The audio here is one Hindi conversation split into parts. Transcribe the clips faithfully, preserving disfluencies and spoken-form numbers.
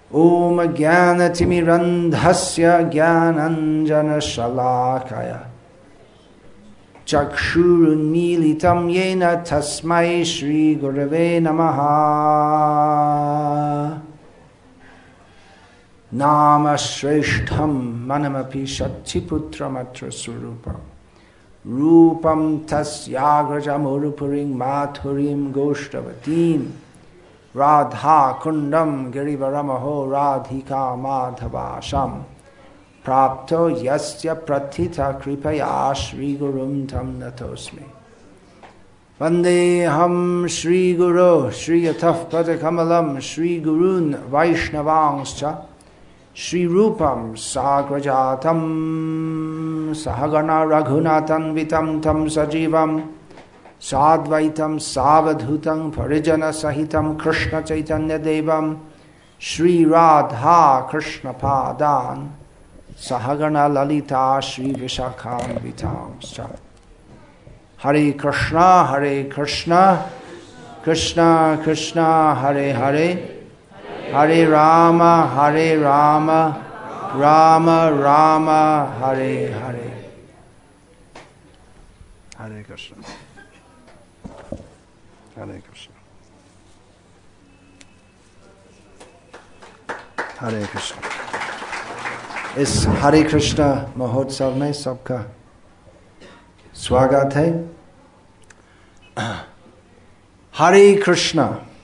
ओम ज्ञानतिमिरन्धस्य ज्ञानाञ्जनशलाकया चक्षुरुन्मीलितं येन तस्मै श्रीगुरवे नमः। नाम श्रेष्ठं मनमपि शक्तिपुत्रमत्र स्वरूपम् रूपं तस्याग्रजमुरुपुरीं माथुरीं गोष्ठवतीं राधा कुंडम गिरिवरमहो राधिका माधवाशम प्राप्तो यस्य प्रथिता कृपया श्रीगुरुं तं नतोस्मि। वन्देऽहं श्रीगुरो श्रीयतः पदकमलं श्रीगुरून् वैष्णवांश्च श्रीरूपं साग्रजातं सहगणा रघुनाथान्वितं तं सजीवं साद्वैतं सावधूतं परिजन सहितं कृष्ण चैतन्य देवं श्री राधा कृष्ण पादान् सहगण ललिता श्री विशाखान्वितांश्च। हरे कृष्णा हरे कृष्णा कृष्णा कृष्णा हरे हरे हरे राम हरे राम राम राम हरे हरे। हरे कृष्ण हरे कृष्ण हरे कृष्ण। इस हरे कृष्ण महोत्सव में सबका स्वागत है। हरे कृष्ण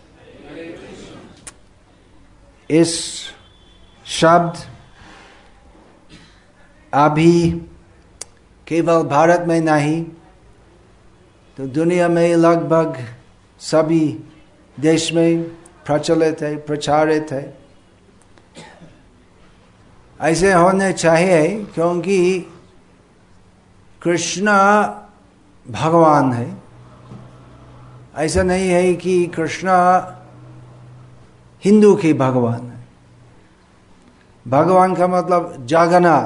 इस शब्द अभी केवल भारत में नहीं तो दुनिया में लगभग सभी देश में प्रचलित है, प्रचारित है। ऐसे होने चाहिए क्योंकि कृष्ण भगवान है। ऐसा नहीं है कि कृष्ण हिंदू के भगवान है। भगवान का मतलब जगन्नाथ,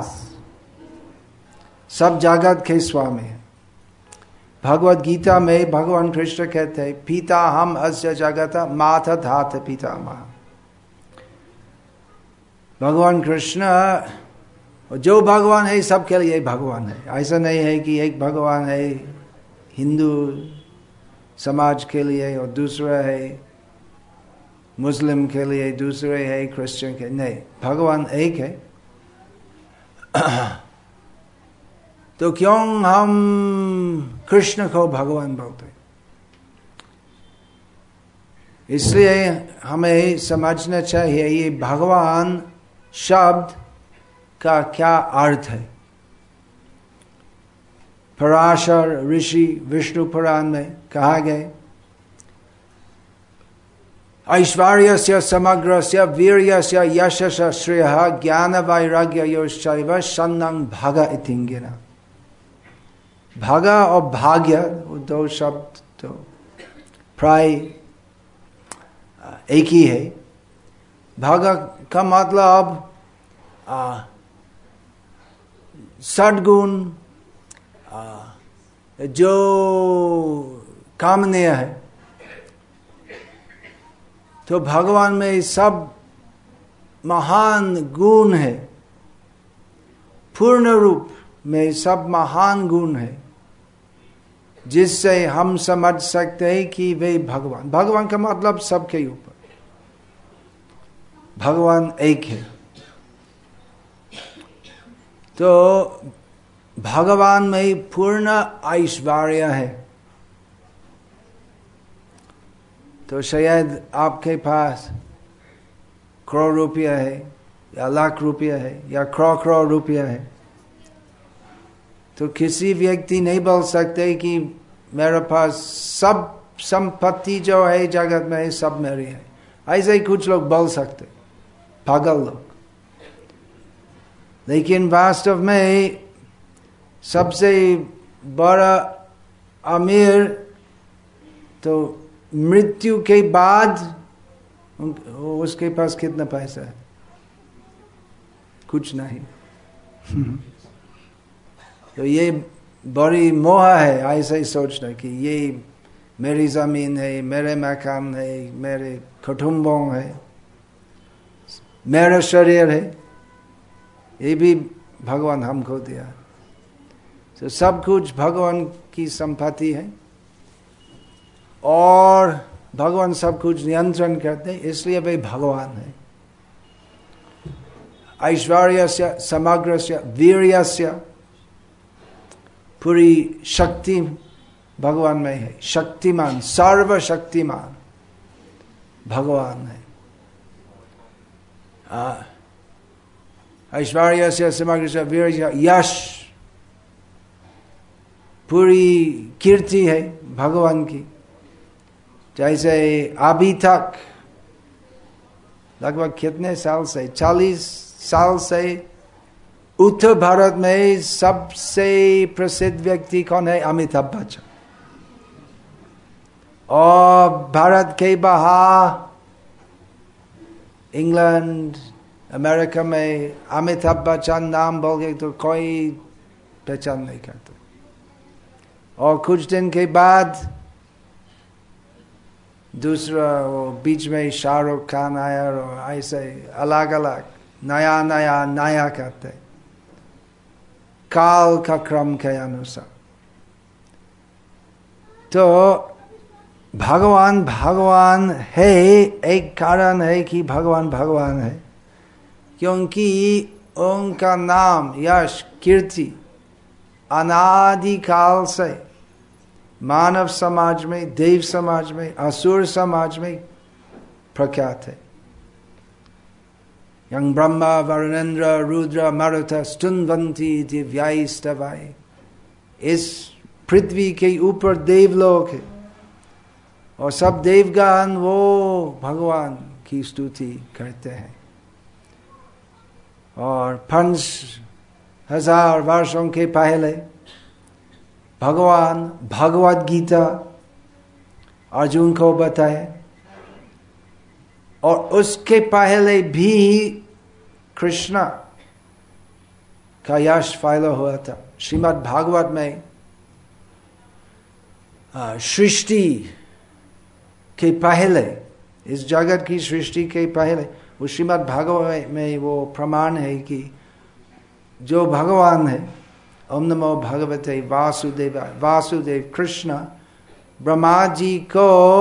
सब जगत के स्वामी है। भगवद गीता में भगवान कृष्ण कहते हैं पिता हम अस्य जगत माता धाता पितामह। भगवान कृष्ण जो भगवान है सबके लिए भगवान है। ऐसा नहीं है कि एक भगवान है हिंदू समाज के लिए और दूसरा है मुस्लिम के लिए, दूसरे है क्रिश्चियन के। नहीं, भगवान एक है। तो क्यों हम कृष्ण को भगवान बोलते? इसलिए हमें समझना चाहिए ये भगवान शब्द का क्या अर्थ है। पराशर ऋषि विष्णु पुराण में कहा गया ऐश्वर्यस्य समग्रस्य वीर्यस्य यशस्य श्रेयः ज्ञान वैराग्ययोश्चैव सन्नं भग इतिंगिना। भग और भाग्य दो शब्द तो प्राय एक ही है। भग का मतलब सद्गुण जो कामनीय है। तो भगवान में सब महान गुण है, पूर्ण रूप में सब महान गुण है जिससे हम समझ सकते हैं कि वे भगवान। भगवान का मतलब सबके ऊपर, भगवान एक है। तो भगवान में पूर्ण ऐश्वर्य है। तो शायद आपके पास करोड़ रुपया है या लाख रुपया है या करोड़ करोड़ रुपया है, तो किसी व्यक्ति नहीं बोल सकते कि मेरे पास सब संपत्ति जो है जगत में सब मेरी है। ऐसे ही कुछ लोग बोल सकते, पागल लोग। लेकिन वास्तव में सबसे बड़ा अमीर तो मृत्यु के बाद उसके पास कितना पैसा है? कुछ नहीं। तो ये बड़ी मोह है ऐसा ही सोचना कि ये मेरी जमीन है, मेरे मकान है, मेरे कुटुंबों है। मेरा शरीर है, ये भी भगवान हमको दिया। तो सब कुछ भगवान की संपत्ति है और भगवान सब कुछ नियंत्रण करते हैं, इसलिए वे भगवान है। ऐश्वर्यस्य समग्रस्य वीर्यस्य, पूरी शक्ति भगवान में है। शक्तिमान, सर्वशक्तिमान भगवान है। ऐश्वर्यस्य समग्रस्य वीर्यस्य, यश, पूरी कीर्ति है भगवान की। जैसे अभी तक लगभग कितने साल से, चालीस साल से उत्तर भारत में सबसे प्रसिद्ध व्यक्ति कौन है? अमिताभ बच्चन। और भारत के बाहर इंग्लैंड, अमेरिका में अमिताभ बच्चन नाम बोल के तो कोई पहचान नहीं करता। और कुछ दिन के बाद दूसरा वो बीच में शाहरुख खान आया और ऐसे अलग अलग नया नया नया करते, काल का क्रम के अनुसार। तो भगवान भगवान है, एक कारण है कि भगवान भगवान है, क्योंकि उनका नाम, यश, कीर्ति अनादिकाल से मानव समाज में, देव समाज में, असुर समाज में प्रख्यात है। यं ब्रह्मा वरुणेन्द्र रुद्र मरुत स्तुन्वन्ति दिव्यास्तवाय। इस पृथ्वी के ऊपर देवलोक है और सब देवगण वो भगवान की स्तुति करते हैं। और पांच हजार वर्षों के पहले भगवान भगवद गीता अर्जुन को बताए, और उसके पहले भी कृष्ण का यश फैला हुआ था। श्रीमद् भागवत में सृष्टि के पहले, इस जगत की सृष्टि के पहले, वो श्रीमद् भागवत में वो प्रमाण है कि जो भगवान है, ओम नमो भगवते वासुदेवाय, वासुदेव कृष्ण ब्रह्मा जी को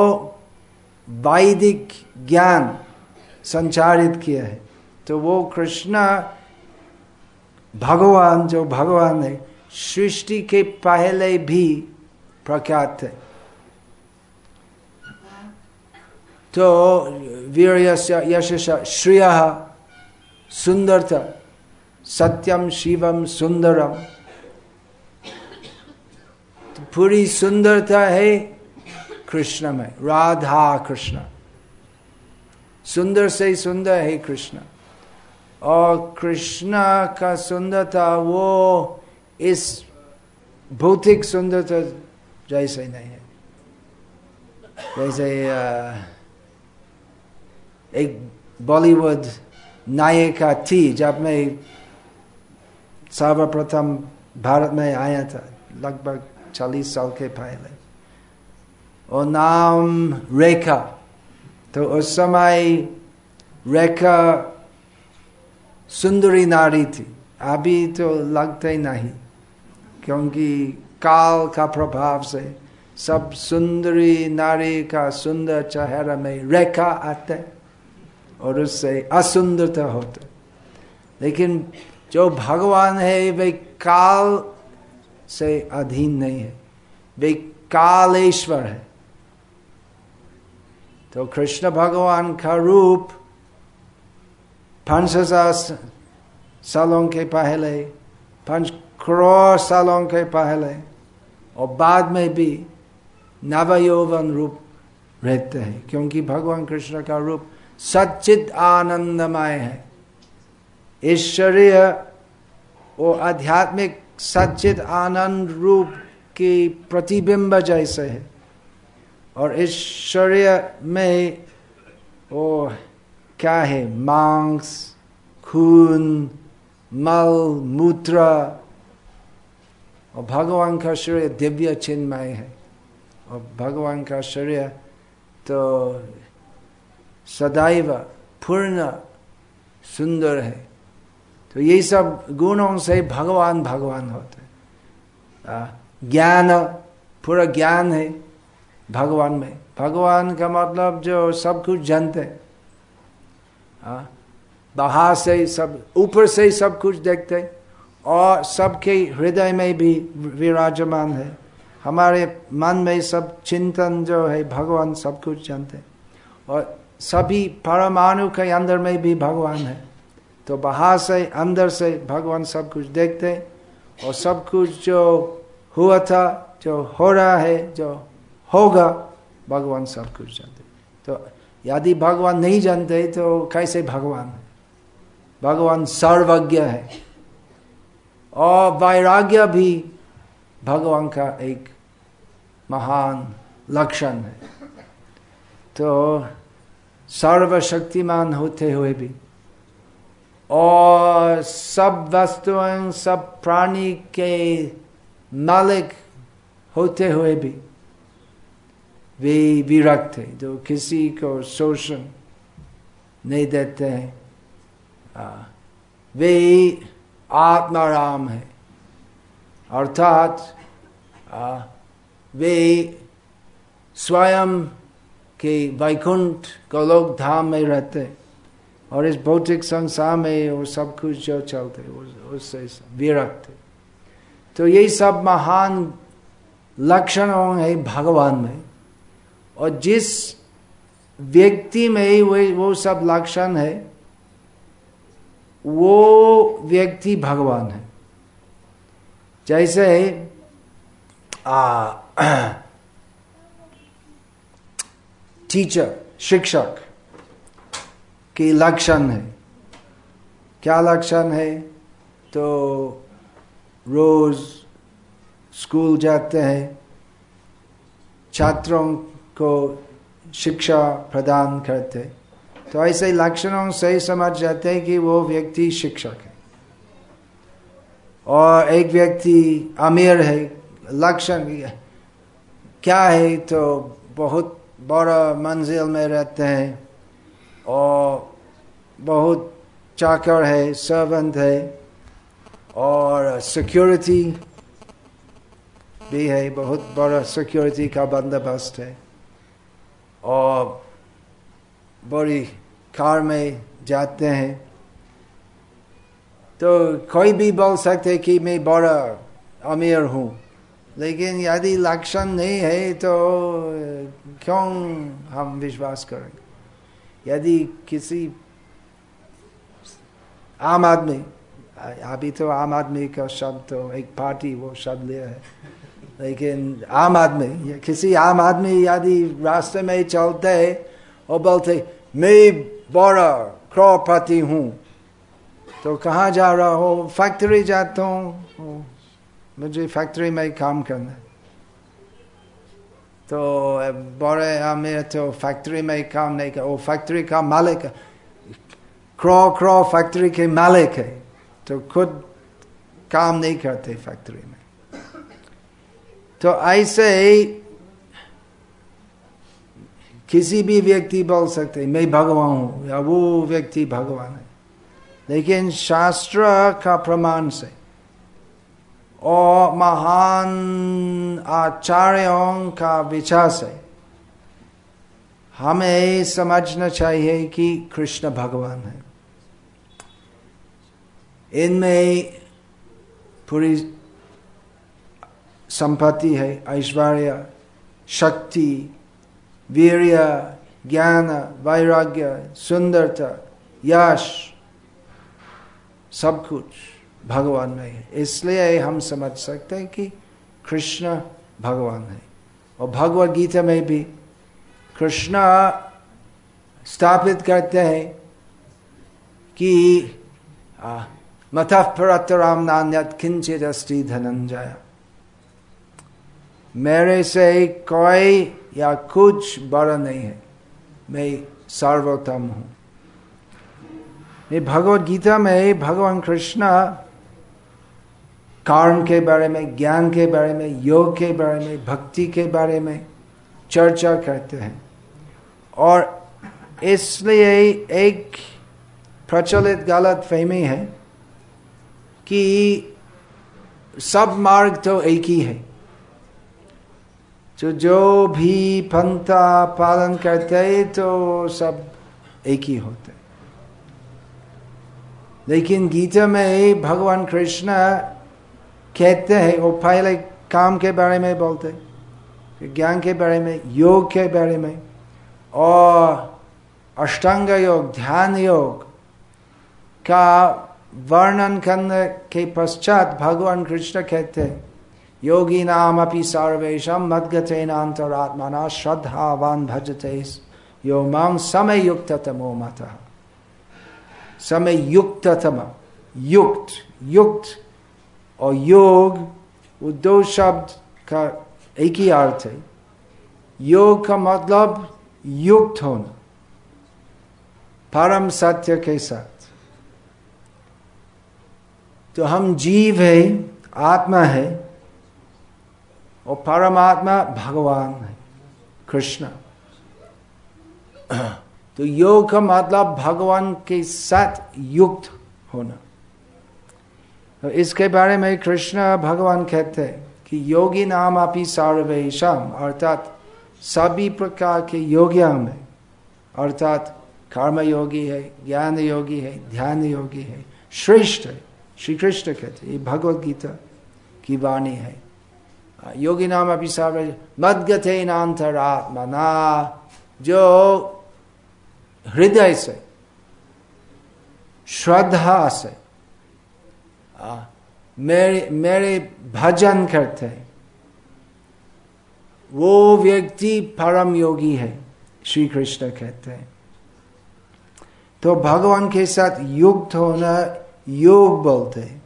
वैदिक ज्ञान संचारित किया है। तो वो कृष्ण भगवान, जो भगवान है, सृष्टि के पहले भी प्रख्यात थे। तो वीर्यस्य यशस्य श्रियः, सुंदरता, सत्यम शिवम सुंदरम, तो पूरी सुंदरता है कृष्ण में, राधा कृष्ण। सुंदर से सुंदर है कृष्ण, और कृष्ण का सुंदरता वो इस भौतिक सुंदरता जैसे नहीं है। जैसे एक बॉलीवुड नायिका थी, जब मैं सर्वप्रथम भारत में आया था लगभग चालीस साल के पहले, और नाम रेखा। तो उस समय रेखा सुंदरी नारी थी। अभी तो लगते नहीं, क्योंकि काल का प्रभाव से सब सुंदरी नारी का सुंदर चेहरा में रेखा आते और उससे असुंदरता होते। लेकिन जो भगवान है वे काल से अधीन नहीं है, वे कालेश्वर है। तो कृष्ण भगवान का रूप पांच हजार सालों के पहले, पांच करोड़ सालों के पहले और बाद में भी नवयौवन रूप रहते हैं, क्योंकि भगवान कृष्ण का रूप सच्चिद आनंदमय है। ईश्वरीय और आध्यात्मिक सच्चिद आनंद रूप की प्रतिबिंब जैसे है, और ईश्वरीय में वो क्या है? मांस, खून, मल, मूत्र, और भगवान का शरीर दिव्य चिन्मय है। और भगवान का शरीर तो सदैव पूर्ण सुंदर है। तो ये सब गुणों से भगवान भगवान होते हैं। ज्ञान, पूरा ज्ञान है भगवान में। भगवान का मतलब जो सब कुछ जानते हैं, बाहर से सब, ऊपर से सब कुछ देखते और सबके हृदय में भी विराजमान है। हमारे मन में सब चिंतन जो है भगवान सब कुछ जानते हैं और सभी परमाणु के अंदर में भी भगवान है। तो बाहर से अंदर से भगवान सब कुछ देखते और सब कुछ जो हुआ था, जो हो रहा है, जो होगा, भगवान सब कुछ जानते। तो यदि भगवान नहीं जानते तो कैसे भगवान है? भगवान सर्वज्ञ है। और वैराग्य भी भगवान का एक महान लक्षण है। तो सर्वशक्तिमान होते हुए भी और सब वस्तुओं, सब प्राणी के मालिक होते हुए भी वे विरक्त है, जो किसी को शोषण नहीं देते हैं। वे आत्माराम है, अर्थात वे स्वयं के वैकुंठ गोलोक धाम में रहते और इस भौतिक संसार में वो सब कुछ जो चलते उससे विरक्त है। तो ये सब महान लक्षणों है भगवान में। और जिस व्यक्ति में वो वो सब लक्षण है, वो व्यक्ति भगवान है। जैसे आ टीचर, शिक्षक की लक्षण है। क्या लक्षण है? तो रोज स्कूल जाते हैं, छात्रों को शिक्षा प्रदान करते। तो ऐसे लक्षणों से समझ जाते हैं कि वो व्यक्ति शिक्षक है। और एक व्यक्ति अमीर है, लक्षण क्या है? तो बहुत बड़ा मंजिल में रहते हैं और बहुत चाकर है, सर्वेंट है और सिक्योरिटी भी है, बहुत बड़ा सिक्योरिटी का बंदोबस्त है और बड़ी कार में जाते हैं। तो कोई भी बोल सकते कि मैं बड़ा अमीर हूँ, लेकिन यदि लक्षण नहीं है तो क्यों हम विश्वास करेंगे? यदि किसी आम आदमी, अभी तो आम आदमी का शब्द तो एक पार्टी वो शब्द लिया है, लेकिन आम आदमी, किसी आम आदमी यदि रास्ते में चलते और बोलते मैं बड़ा करोड़पति हूँ, तो कहाँ जा रहा हो? फैक्ट्री जाता हूँ, मुझे फैक्ट्री में काम करना है। तो बड़े अमीर तो फैक्ट्री में काम नहीं कर, वो फैक्ट्री का मालिक है, करोड़ करोड़ फैक्ट्री के मालिक है, तो खुद काम नहीं करते फैक्ट्री में। तो ऐसे किसी भी व्यक्ति बोल सकते मैं भगवान हूँ या वो व्यक्ति भगवान है, लेकिन शास्त्र का प्रमाण से और महान आचार्यों का विचार से हमें समझना चाहिए कि कृष्ण भगवान है। इनमें पूरी संपत्ति है, ऐश्वर्य, शक्ति, वीर्य, ज्ञान, वैराग्य, सुंदरता, यश, सब कुछ भगवान में है। इसलिए हम समझ सकते हैं कि कृष्ण भगवान है। और भगवद गीता में भी कृष्ण स्थापित करते हैं कि मतः परतराम नान्यत् किंचित् अस्ति धनंजय, मेरे से कोई या कुछ बड़ा नहीं है, मैं सर्वोत्तम हूँ। ये भगवद गीता में भगवान कृष्ण कर्म के बारे में, ज्ञान के बारे में, योग के बारे में, भक्ति के बारे में चर्चा करते हैं। और इसलिए एक प्रचलित गलत फहमी है कि सब मार्ग तो एक ही है, जो जो भी पंथा पालन करते तो सब एक ही होते। लेकिन गीता में भगवान कृष्ण कहते हैं, वो पहले काम के बारे में बोलते, ज्ञान के बारे में, योग के बारे में, और अष्टांग योग, ध्यान योग का वर्णन करने के पश्चात भगवान कृष्ण कहते हैं, योगी नाम अपि सर्वेशम मद्गतेन अंतरात्मना श्रद्धावान भजते यो मां समय युक्त तमो मतः। समय युक्त तम, युक्त, युक्त और योग, वो दो शब्द का एक ही अर्थ है। योग का मतलब युक्त होना परम सत्य के साथ। तो हम जीव है, आत्मा है, और परमात्मा भगवान है, कृष्ण। तो योग का मतलब भगवान के साथ युक्त होना। तो इसके बारे में कृष्ण भगवान कहते हैं कि योगी नाम अपि सर्वेषाम, अर्थात सभी प्रकार के योगियों में, अर्थात कर्म योगी है, ज्ञान योगी है, ध्यान योगी है, श्रेष्ठ है। श्री कृष्ण कहते, ये भगवत गीता की वाणी है। योगी नाम अपि सर्वे मद्गतेन अंतरात्मना, जो हृदय से, श्रद्धा से आ, मेरे मेरे भजन करते हैं, वो व्यक्ति परम योगी है, श्री कृष्ण कहते हैं। तो भगवान के साथ युक्त होना योग बोलते हैं।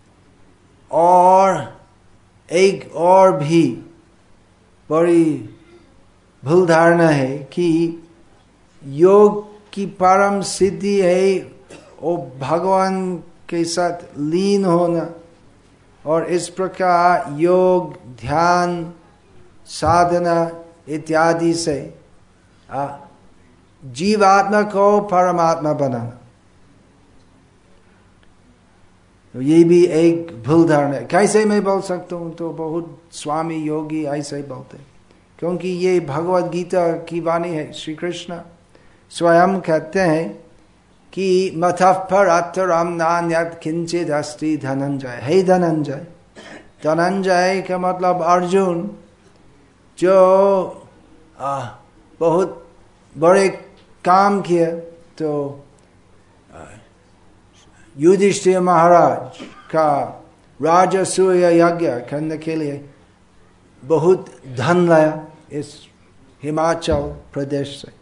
और एक और भी बड़ी भूल धारणा है कि योग की परम सिद्धि है वो भगवान के साथ लीन होना, और इस प्रकार योग, ध्यान, साधना इत्यादि से जीवात्मा को परमात्मा बनाना। तो ये भी एक भूल धारणा है। कैसे मैं बोल सकता हूँ? तो बहुत स्वामी योगी ऐसे ही बोलते, क्योंकि ये भगवत गीता की वाणी है। श्री कृष्ण स्वयं कहते हैं कि मतः परतरम नान्यत् किंचित् अस्ति धनंजय। हे धनंजय, धनंजय का मतलब अर्जुन, जो आ, बहुत बड़े काम किए। तो युधिष्ठिर महाराज का राजसूय यज्ञ करने के लिए बहुत धन लाया इस हिमाचल प्रदेश से,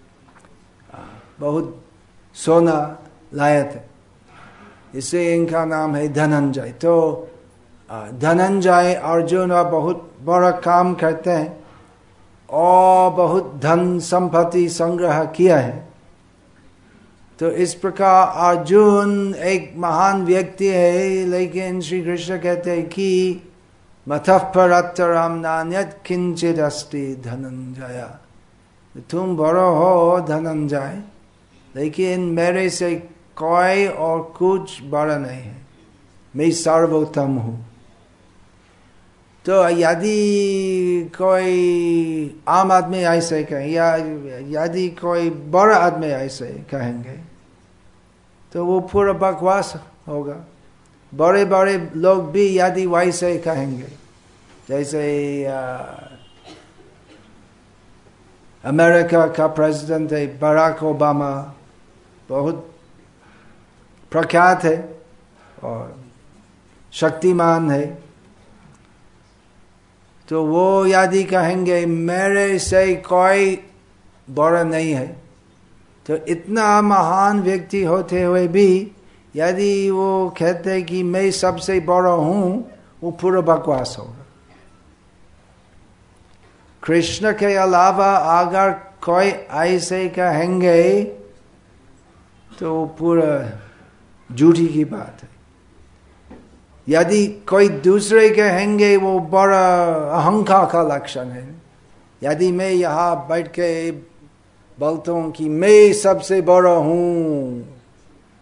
बहुत सोना लाए थे, इससे इनका नाम है धनंजय। तो धनंजय अर्जुन बहुत बड़ा काम करते हैं और बहुत धन संपत्ति संग्रह किया है। तो इस प्रकार अर्जुन एक महान व्यक्ति है, लेकिन श्री कृष्ण कहते हैं कि मतः परतरम नान्यत् किंचित् अस्ति धनंजय। तुम बड़ो हो धनंजय, लेकिन मेरे से कोई और कुछ बड़ा नहीं है, मैं सर्वोत्तम हूँ। तो यदि कोई आम आदमी ऐसे कहे या यदि कोई बड़ा आदमी ऐसे कहेंगे तो वो पूरा बकवास होगा। बड़े बड़े लोग भी यदि वैसे कहेंगे, जैसे अमेरिका का प्रेसिडेंट है बराक ओबामा, बहुत प्रख्यात है और शक्तिमान है, तो वो यदि कहेंगे मेरे से कोई बड़ा नहीं है, तो इतना महान व्यक्ति होते हुए भी यदि वो कहते कि मैं सबसे बड़ा हूँ, वो पूरा बकवास होगा। कृष्ण के अलावा अगर कोई ऐसे कहेंगे तो पूरा झूठी की बात है। यदि कोई दूसरे कहेंगे वो बड़ा अहंकार का लक्षण है। यदि मैं यहाँ बैठ के बोलता हूँ कि मैं सबसे बड़ा हूँ,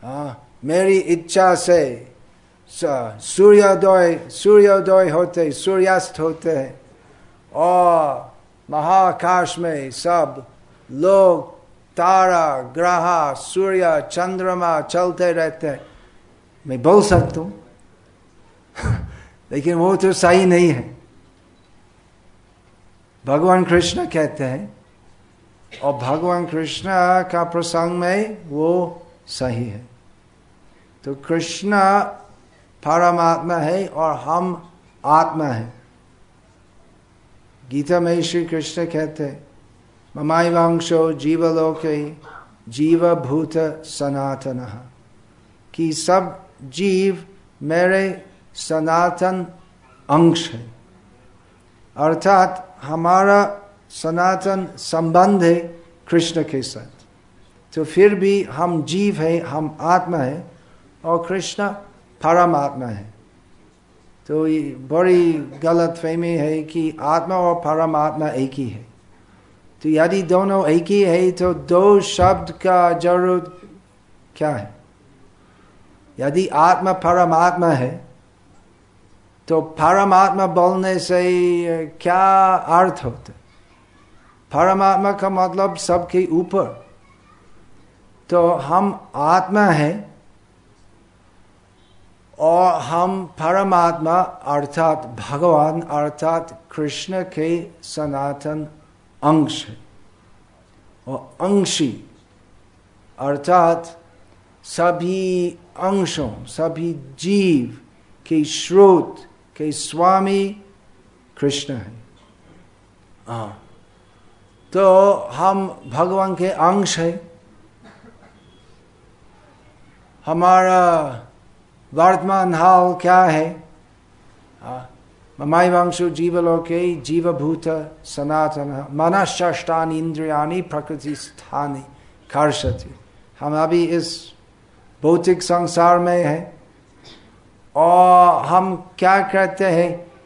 हाँ, मेरी इच्छा से सूर्योदय सूर्योदय होते सूर्यास्त होते हैं और महाकाश में सब लोग तारा ग्रह सूर्य चंद्रमा चलते रहते हैं। मैं बोल सकता हूँ लेकिन वो तो सही नहीं है। भगवान कृष्ण कहते हैं और भगवान कृष्ण का प्रसंग में वो सही है। तो कृष्ण परमात्मा है और हम आत्मा है। गीता में श्री कृष्ण कहते हैं ममायवांशो जीवलोके जीवभूत सनातनः, कि सब जीव मेरे सनातन अंश है। अर्थात हमारा सनातन संबंध है कृष्ण के साथ। तो फिर भी हम जीव है, हम आत्मा है और कृष्ण परमात्मा है। तो ये बड़ी गलत फहमी है कि आत्मा और परमात्मा एक ही है। तो यदि दोनों एक ही है तो दो शब्द का जरूरत क्या है? यदि आत्मा परमात्मा है तो परमात्मा बोलने से क्या अर्थ होता है? परमात्मा का मतलब सबके ऊपर। तो हम आत्मा है और हम परमात्मा अर्थात भगवान अर्थात कृष्ण के सनातन अंश है। और अंशी अर्थात सभी अंशों सभी जीव के स्रोत के स्वामी कृष्ण है। हाँ, तो हम भगवान के अंश है। हमारा वर्तमान हाल क्या है? ममायवांशो जीवलोके जीवभूत सनातन मनश्चष्टानि इंद्रियाणि प्रकृति स्थानि कर्षति। हम अभी इस भौतिक संसार में है और हम क्या करते हैं?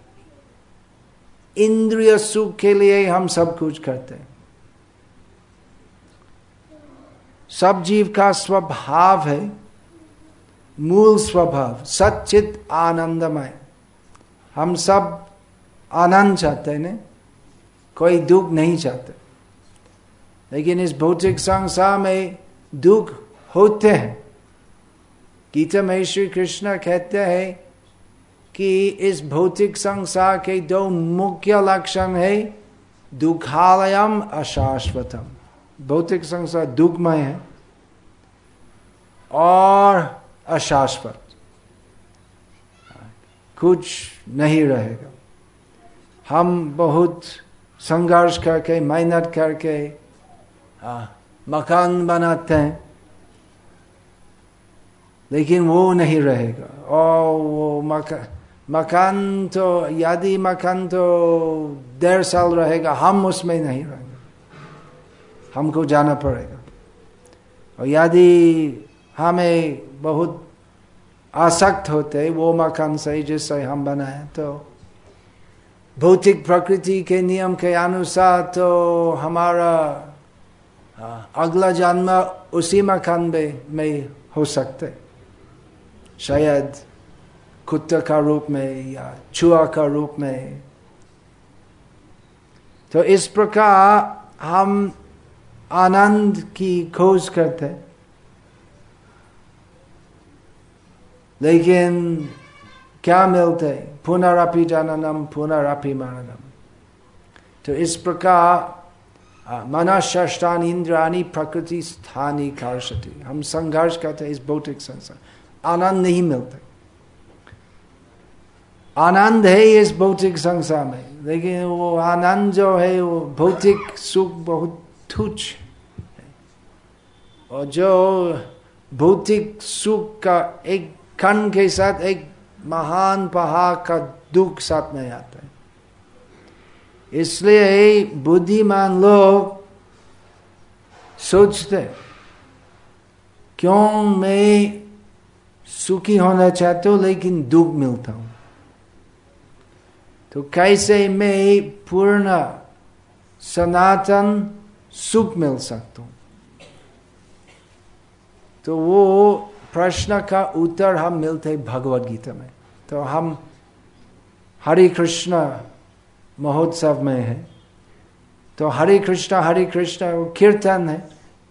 इंद्रिय सुख के लिए हम सब कुछ करते हैं। सब जीव का स्वभाव है, मूल स्वभाव सच्चित आनंदमय। हम सब आनंद चाहते हैं न, कोई दुख नहीं चाहते। लेकिन इस भौतिक संसार में दुख होते हैं। गीता में श्री कृष्ण कहते हैं कि इस भौतिक संसार के दो मुख्य लक्षण है दुखालयम अशाश्वतम। भौतिक संसार दुखमय है और अशाश्वत, कुछ नहीं रहेगा। हम बहुत संघर्ष करके मेहनत करके आ, मकान बनाते हैं लेकिन वो नहीं रहेगा। और वो मकान मकान तो यदि मकान तो डेढ़ साल रहेगा, हम उसमें नहीं रहेंगे, हमको जाना पड़ेगा। और यदि हमें बहुत आसक्त होते वो मकान से जिससे हम बनाए तो भौतिक प्रकृति के नियम के अनुसार तो हमारा अगला जन्म उसी मकान में, में हो सकते, शायद कुत्ता का रूप में या चूहा का रूप में। तो इस प्रकार हम आनंद की खोज करते, लेकिन क्या मिलते? पुनरपि जननम पुनरपि मरणम। तो इस प्रकार मनश्चष्टानि इंद्रियाणि प्रकृति स्थानि कर्षति। हम संघर्ष करते इस भौतिक संसार, आनंद नहीं मिलता। आनंद है इस भौतिक संसार में, लेकिन वो आनंद जो है वो भौतिक सुख बहुत तुच्छ है। और जो भौतिक सुख का एक कण के साथ एक महान पहाड़ का दुख साथ में आता है। इसलिए बुद्धिमान लोग सोचते क्यों मैं सुखी होना चाहता हूं लेकिन दुख मिलता हूं, तो कैसे मैं पूर्ण सनातन सुख मिल सकता हूं। तो वो प्रश्न का उत्तर हम मिलते भगवद गीता में। तो हम हरे कृष्ण महोत्सव में है, तो हरे कृष्ण हरे कृष्ण वो कीर्तन है,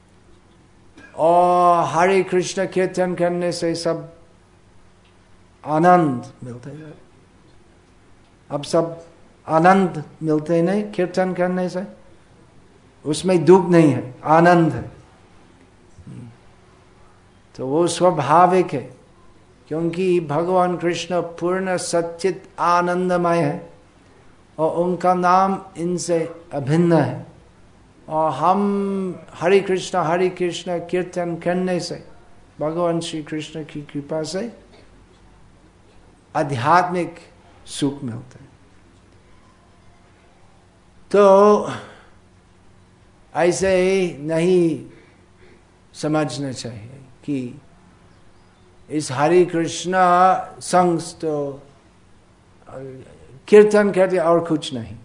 और हरे कृष्ण कीर्तन करने से सब आनंद मिलते हैं। अब सब आनंद मिलते नहीं कीर्तन करने से, उसमें दुख नहीं है, आनंद है। तो वो स्वाभाविक है, क्योंकि भगवान कृष्ण पूर्ण सच्चित आनंदमय है और उनका नाम इनसे अभिन्न है। और हम हरे कृष्ण हरे कृष्ण कीर्तन करने से भगवान श्री कृष्ण की कृपा से आध्यात्मिक सुख मिलता है। तो ऐसे नहीं समझना चाहिए कि इस हरे कृष्ण संग तो कीर्तन करते और कुछ नहीं।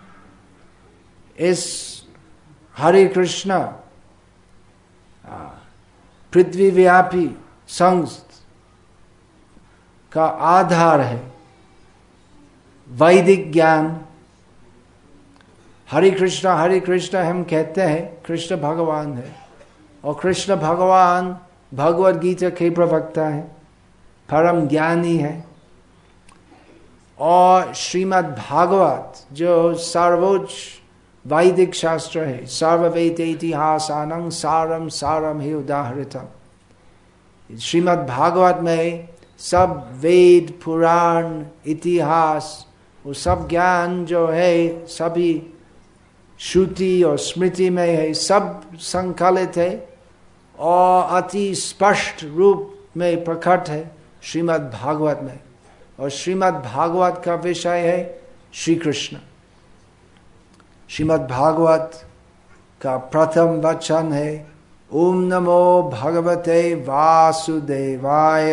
इस हरे कृष्ण पृथ्वी व्यापी संघ का आधार है वैदिक ज्ञान। हरे कृष्ण हरे कृष्ण हम कहते हैं, कृष्ण भगवान है, और कृष्ण भगवान भगवद गीता के प्रवक्ता है, परम ज्ञानी है। और श्रीमद् भागवत जो सर्वोच्च वैदिक शास्त्र है, सर्ववेद इतिहासानं सारम सारम ही उदाहृतम। श्रीमद् भागवत में सब वेद पुराण इतिहास वो सब ज्ञान जो है सभी श्रुति और स्मृति में है, सब संकलित है और अति स्पष्ट रूप में प्रकट है श्रीमद् भागवत में। और श्रीमद् भागवत का विषय है श्री कृष्ण। श्रीमद् भागवत का प्रथम वचन है ओम नमो भगवते वासुदेवाय।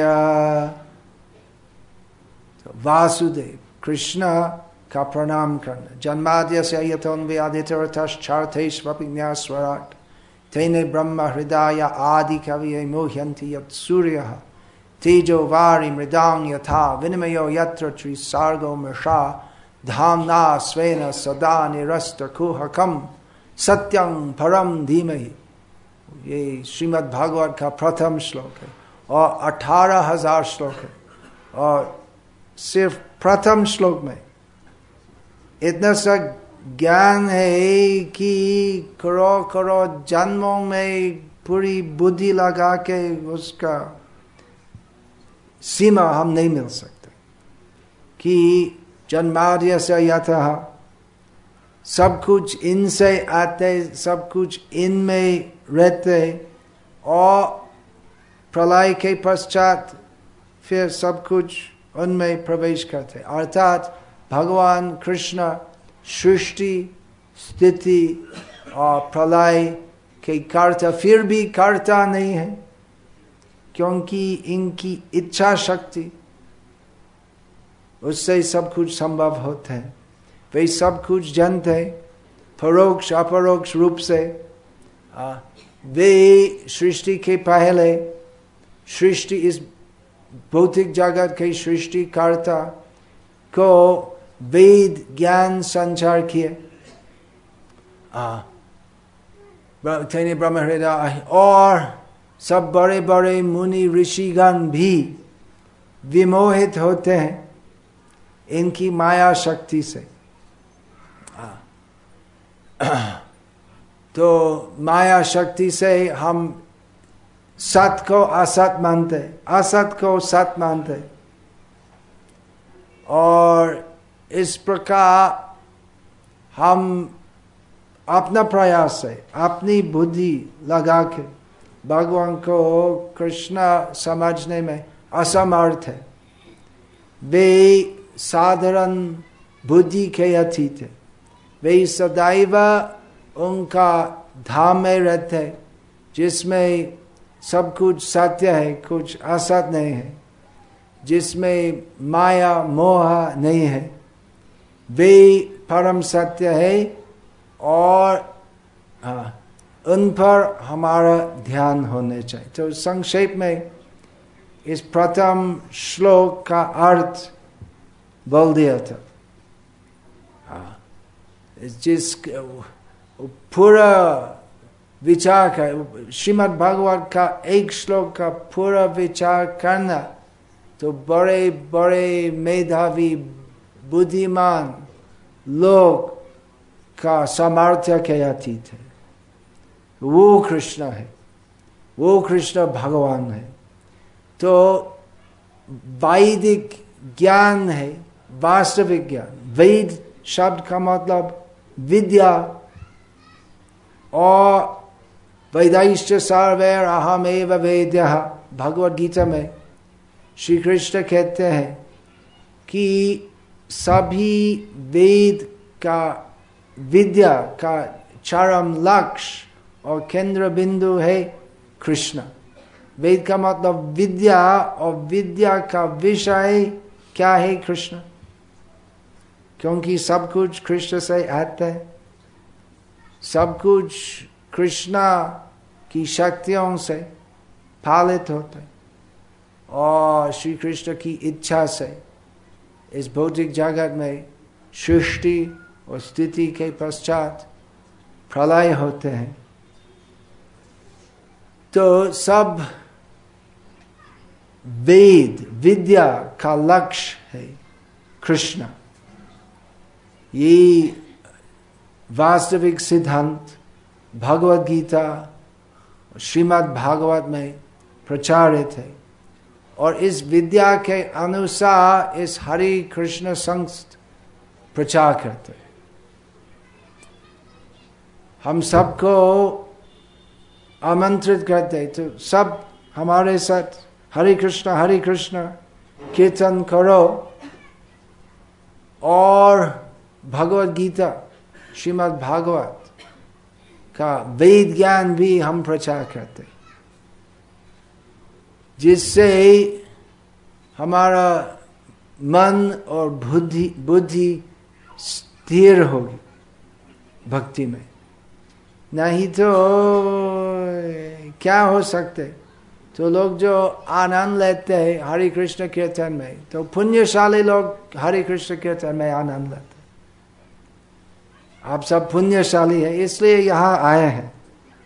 तो वासुदेव कृष्ण का प्रणाम करना। जन्माद्यस्य यतोन्वयादितरतश्चार्थैष्वपि ज्ञास्वराट् तेने ब्रह्म हृदय आदि कवये मोह्यन्ति यत् सूर्यः तेजो वारि मृदां यथा विनिमयो यत्र त्रिसर्गो मृषा धाम्ना स्वेन सदा निरस्तकुहकं सत्यं परम धीमहि। ये श्रीमद् भागवत का प्रथम श्लोक है और अठारह हजार श्लोक है, और सिर्फ प्रथम श्लोक में इतना सा ज्ञान है कि करोड़ करोड़ जन्मों में पूरी बुद्धि लगा के उसका सीमा हम नहीं मिल सकते। कि जन्माद्यस्य यतः सब कुछ इनसे आते, सब कुछ इनमें रहते, और प्रलय के पश्चात फिर सब कुछ उनमें प्रवेश करते। अर्थात भगवान कृष्ण सृष्टि स्थिति और प्रलय के कर्ता फिर भी कर्ता नहीं है, क्योंकि इनकी इच्छा शक्ति उससे सब कुछ संभव होता है। वे सब कुछ जानते हैं परोक्ष अपरोक्ष रूप से। वे सृष्टि के पहले सृष्टि इस भौतिक जगत के सृष्टि कर्ता को वेद ज्ञान संचार किए, तेने ब्रह्म हृदय, और सब बड़े बड़े मुनि ऋषिगण भी विमोहित होते हैं इनकी माया शक्ति से। तो माया शक्ति से हम सत को असत मानते, असत को सत मानते, और इस प्रकार हम अपना प्रयास से अपनी बुद्धि लगा के भगवान को कृष्ण समझने में असमर्थ है। वे साधारण बुद्धि के अतीत है, वे सदैव उनका धाम में रहते जिसमें सब कुछ सत्य है, कुछ असत नहीं है, जिसमें माया मोह नहीं है। वे परम सत्य है और हाँ, उन पर हमारा ध्यान होने चाहिए। तो संक्षेप में इस प्रथम श्लोक का अर्थ बोल दिया था। जिस पूरा विचार का श्रीमद् भागवत का एक श्लोक का पूरा विचार करना तो बड़े बड़े मेधावी बुद्धिमान लोग का सामर्थ्य के अतीत है। वो कृष्ण है, वो कृष्ण भगवान है। तो वैदिक ज्ञान है, वास्तविक ज्ञान। वेद शब्द का मतलब विद्या, और वेदैश्च सर्वैर अहमेव वेद्यः, भगवद गीता में श्री कृष्ण कहते हैं कि सभी वेद का विद्या का चरम लक्ष्य और केंद्र बिंदु है कृष्ण। वेद का मतलब विद्या, और विद्या का विषय क्या है? कृष्ण। क्योंकि सब कुछ कृष्ण से आता है, सब कुछ कृष्ण की शक्तियों से पालित होता है, और श्री कृष्ण की इच्छा से इस भौतिक जगत में सृष्टि और स्थिति के पश्चात प्रलय होते हैं। तो सब वेद विद्या का लक्ष्य है कृष्ण। ये वास्तविक सिद्धांत भगवद गीता श्रीमद् भागवत में प्रचारित है, और इस विद्या के अनुसार इस हरि कृष्ण संस्थ प्रचार करते हैं। हम सबको आमंत्रित करते, तो सब हमारे साथ हरे कृष्ण हरे कृष्ण कीर्तन करो, और भगवद गीता श्रीमद् भागवत का वेद ज्ञान भी हम प्रचार करते, जिससे हमारा मन और बुद्धि बुद्धि स्थिर होगी भक्ति में। नहीं तो क्या हो सकते? तो लोग जो आनंद लेते हैं हरे कृष्ण कीर्तन में, तो पुण्यशाली लोग हरे कृष्ण कीर्तन में आनंद लेते हैं। आप सब पुण्यशाली है इसलिए यहाँ आए हैं।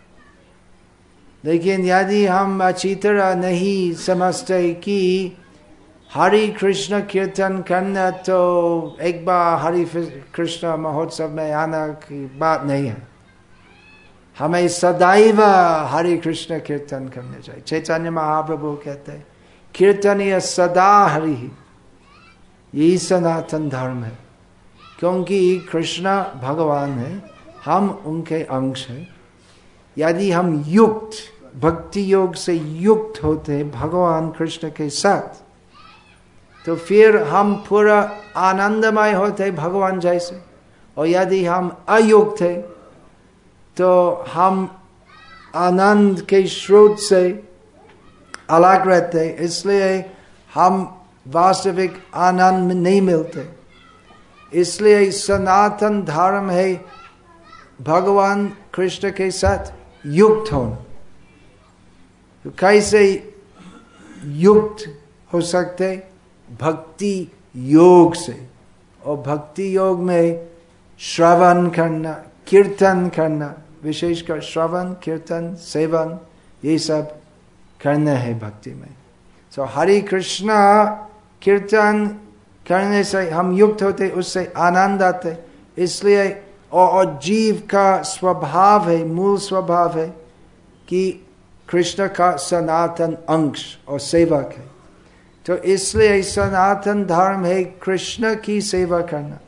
लेकिन यदि हम अच्छी तरह नहीं समझते कि हरे कृष्ण कीर्तन करना तो एक बार हरे कृष्ण महोत्सव में आना की बात नहीं है। हमें सदैव हरे कृष्ण कीर्तन करने चाहिए। चैतन्य महाप्रभु कहते हैं कीर्तनीय सदा हरि ही, यही सनातन धर्म है। क्योंकि कृष्ण भगवान है, हम उनके अंश हैं। यदि हम युक्त भक्ति योग से युक्त होते भगवान कृष्ण के साथ, तो फिर हम पूरा आनंदमय होते भगवान जैसे। और यदि हम अयुक्त थे तो हम आनंद के स्रोत से अलग रहते, इसलिए हम वास्तविक आनंद में नहीं मिलते। इसलिए सनातन धर्म है भगवान कृष्ण के साथ युक्त होना। तो कैसे युक्त हो सकते? भक्ति योग से, और भक्ति योग में श्रवण करना, कीर्तन करना, विशेषकर श्रवण कीर्तन सेवन, ये सब करना है भक्ति में। तो हरे कृष्ण कीर्तन करने से हम युक्त होते, उससे आनंद आते। इसलिए और, और जीव का स्वभाव है, मूल स्वभाव है कि कृष्ण का सनातन अंश और सेवक है। तो इसलिए सनातन धर्म है कृष्ण की सेवा करना।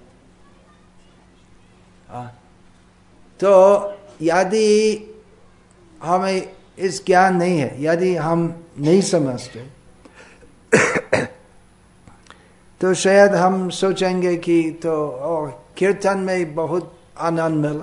तो यदि हमें इस ज्ञान नहीं है, यदि हम नहीं समझते, तो शायद हम सोचेंगे कि तो ओ, कीर्तन में बहुत आनंद मिला,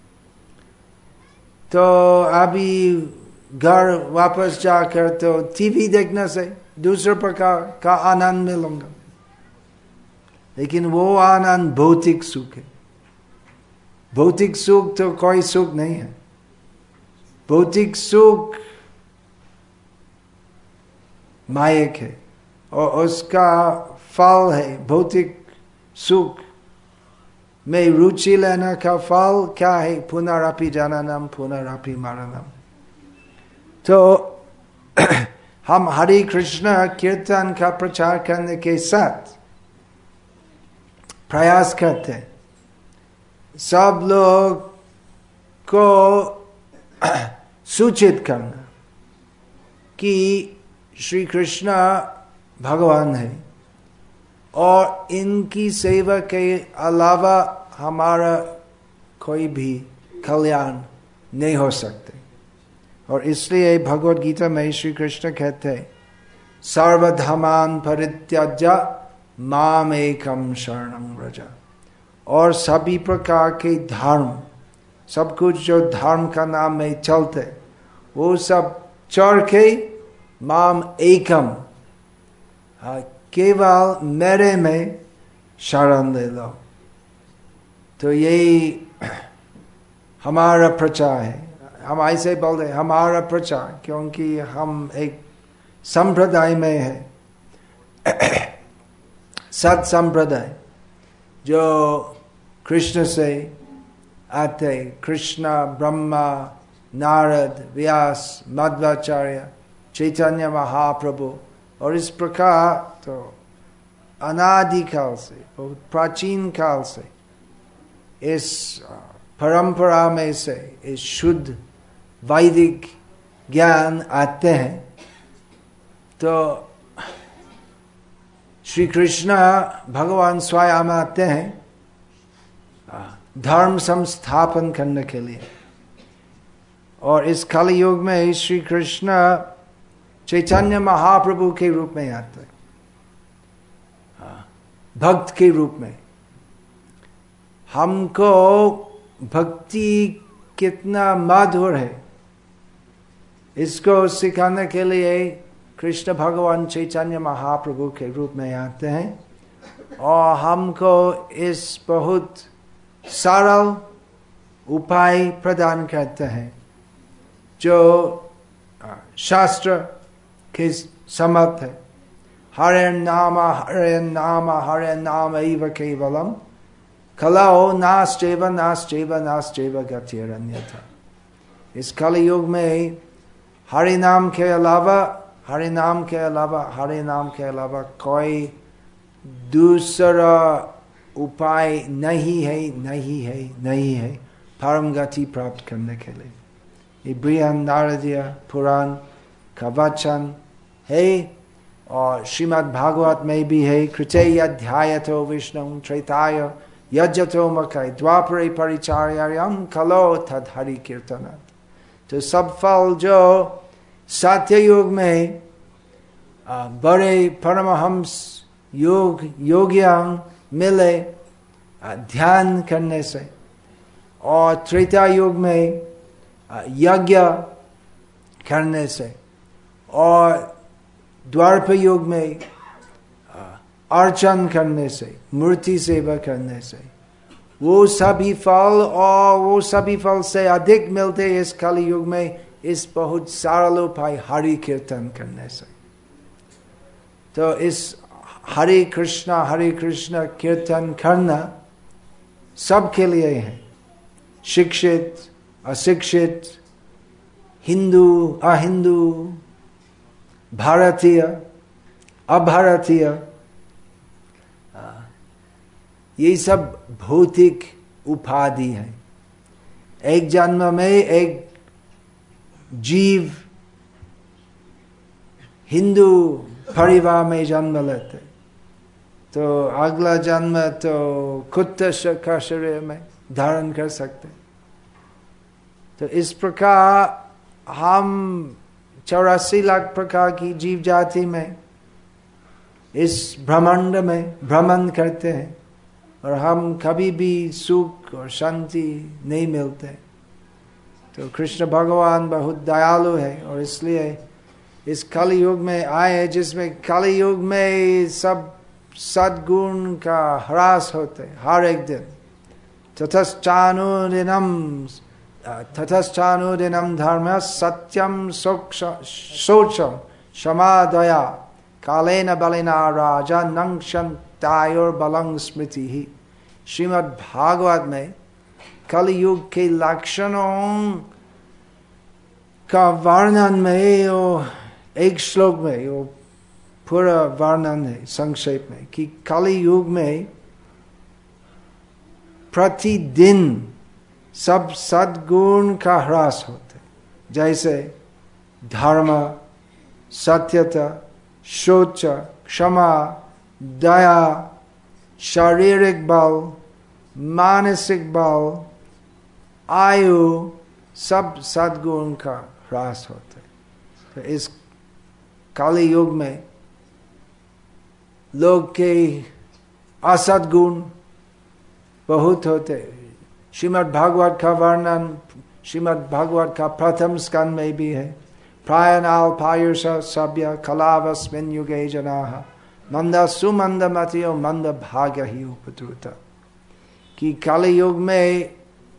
तो अभी घर वापस जाकर तो टीवी देखने से दूसरे प्रकार का आनंद मिलूंगा। लेकिन वो आनंद भौतिक सुख है। भौतिक सुख तो कोई सुख नहीं है। भौतिक सुख मायिक है और उसका फल है भौतिक सुख में रुचि लेना का फल क्या है? पुनरपि जननम पुनरपि मरणम। तो हम हरे कृष्ण कीर्तन का प्रचार करने के साथ प्रयास करते हैं सब लोग को सूचित करना कि श्री कृष्ण भगवान है और इनकी सेवा के अलावा हमारा कोई भी कल्याण नहीं हो सकते। और इसलिए भगवद गीता में श्री कृष्ण कहते हैं सर्वधर्मान परित्यज्य माम एकम शरणं व्रज। और सभी प्रकार के धर्म, सब कुछ जो धर्म का नाम में चलते वो सब छोड़ के माम एकम, केवल मेरे में शरण ले लो। तो यही हमारा प्रचार है। हम ऐसे बोलते हैं हमारा प्रचार, क्योंकि हम एक संप्रदाय में है, सत संप्रदाय जो कृष्ण से आते, कृष्ण, ब्रह्मा, नारद, व्यास, मध्वाचार्य, चैतन्य महाप्रभु। और इस प्रकार तो अनादि काल से, बहुत प्राचीन काल से इस परंपरा में से इस शुद्ध वैदिक ज्ञान आते हैं। तो श्री कृष्ण भगवान स्वयं आते हैं धर्म संस्थापन करने के लिए। और इस कलि युग में श्री कृष्ण चैतन्य महाप्रभु के रूप में आते हैं, भक्त के रूप में। हमको भक्ति कितना मधुर है इसको सिखाने के लिए कृष्ण भगवान चैतन्य महाप्रभु के रूप में आते हैं और हमको इस बहुत सरल उपाय प्रदान करते हैं जो शास्त्र के समर्थ है। हरे नाम हरे नाम हरे नाम एव केवलम कलौ नास्त्येव नास्त्येव नास्त्येव गतिरन्यथा। इस कलयुग में हरि नाम के अलावा हरि नाम के अलावा हरि नाम के अलावा कोई दूसरा उपाय नहीं है, नहीं है, नहीं है परम गति प्राप्त करने के लिए। ये बृहन नारदीय पुराण का वचन है और श्रीमद् भागवत में भी है। कृते अध्यायतो विष्णु त्रेताय यज्जतो मकई द्वापरे परिचार्यम कलो तद हरि कीर्तन। तो सब फल जो सत्य युग में बड़े परमहंस योग योगियां मिले ध्यान करने से, और त्रेता युग में यज्ञ करने से, और द्वापर युग में अर्चन करने से, मूर्ति सेवा करने से, वो सभी फल और वो सभी फल से अधिक मिलते इस कलि युग में इस बहुत सरल उपाय हरि कीर्तन करने से। तो इस हरे कृष्णा हरे कृष्णा कीर्तन करना सबके लिए है, शिक्षित अशिक्षित, हिंदू अहिंदू, भारतीय अभारतीय, ये सब भौतिक उपाधि है। एक जन्म में एक जीव हिंदू परिवार में जन्म लेते तो अगला जन्म तो कुत्ते का शरीर में धारण कर सकते। तो इस प्रकार हम चौरासी लाख प्रकार की जीव जाति में इस ब्रह्मांड में भ्रमण करते हैं और हम कभी भी सुख और शांति नहीं मिलते। तो कृष्ण भगवान बहुत दयालु है और इसलिए इस कलि युग में आए जिसमें कलि युग में सब सद्गुण का ह्रास होते हर एक दिन। ततश्चानुदिनम ततश्चानुदिनम धर्म सत्यम शोचम क्षमा दया कालेन बलिना राजा नंक्षंतायोर बलं स्मृति ही। श्रीमद् भागवत में कलयुग के लक्षणों का वर्णन में वो एक श्लोक में वो पूरा वर्णन है संक्षेप में कि कलयुग में प्रतिदिन सब सद्गुण का ह्रास होते, जैसे धर्म, सत्यता, शौच, क्षमा, दया, शारीरिक बल, मानसिक बल, आयु, सब सद्गुण का ह्रास होते। तो इस काली युग में लोग के असद्गुण बहुत होते। श्रीमद् भागवत का वर्णन श्रीमद् भागवत का प्रथम स्कंद में भी है। प्रायनाल्पायुष सभ्य कलावस्मिन् युगे जनाः मंद सुमंद मतियो मंद भाग्य ही उपद्रुता। कि काली युग में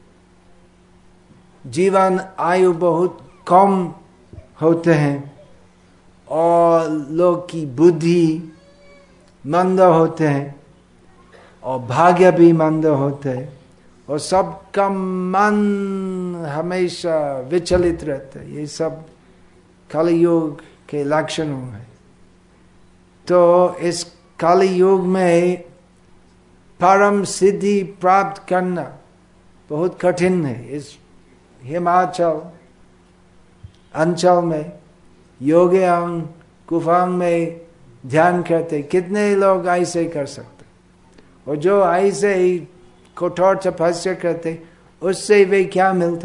जीवन आयु बहुत कम होते हैं और लोग की बुद्धि मंद होते हैं और भाग्य भी मंद होते हैं और सबका मन हमेशा विचलित रहता है। ये सब कलयुग के लक्षणों हैं। तो इस कलयुग में परम सिद्धि प्राप्त करना बहुत कठिन है। इस हिमाचल अंचल में योग्यांग गुफांग में ध्यान करते कितने लोग ऐसे कर सकते, और जो ऐसे ही कठोर तपस्या करते उससे वे क्या मिलते?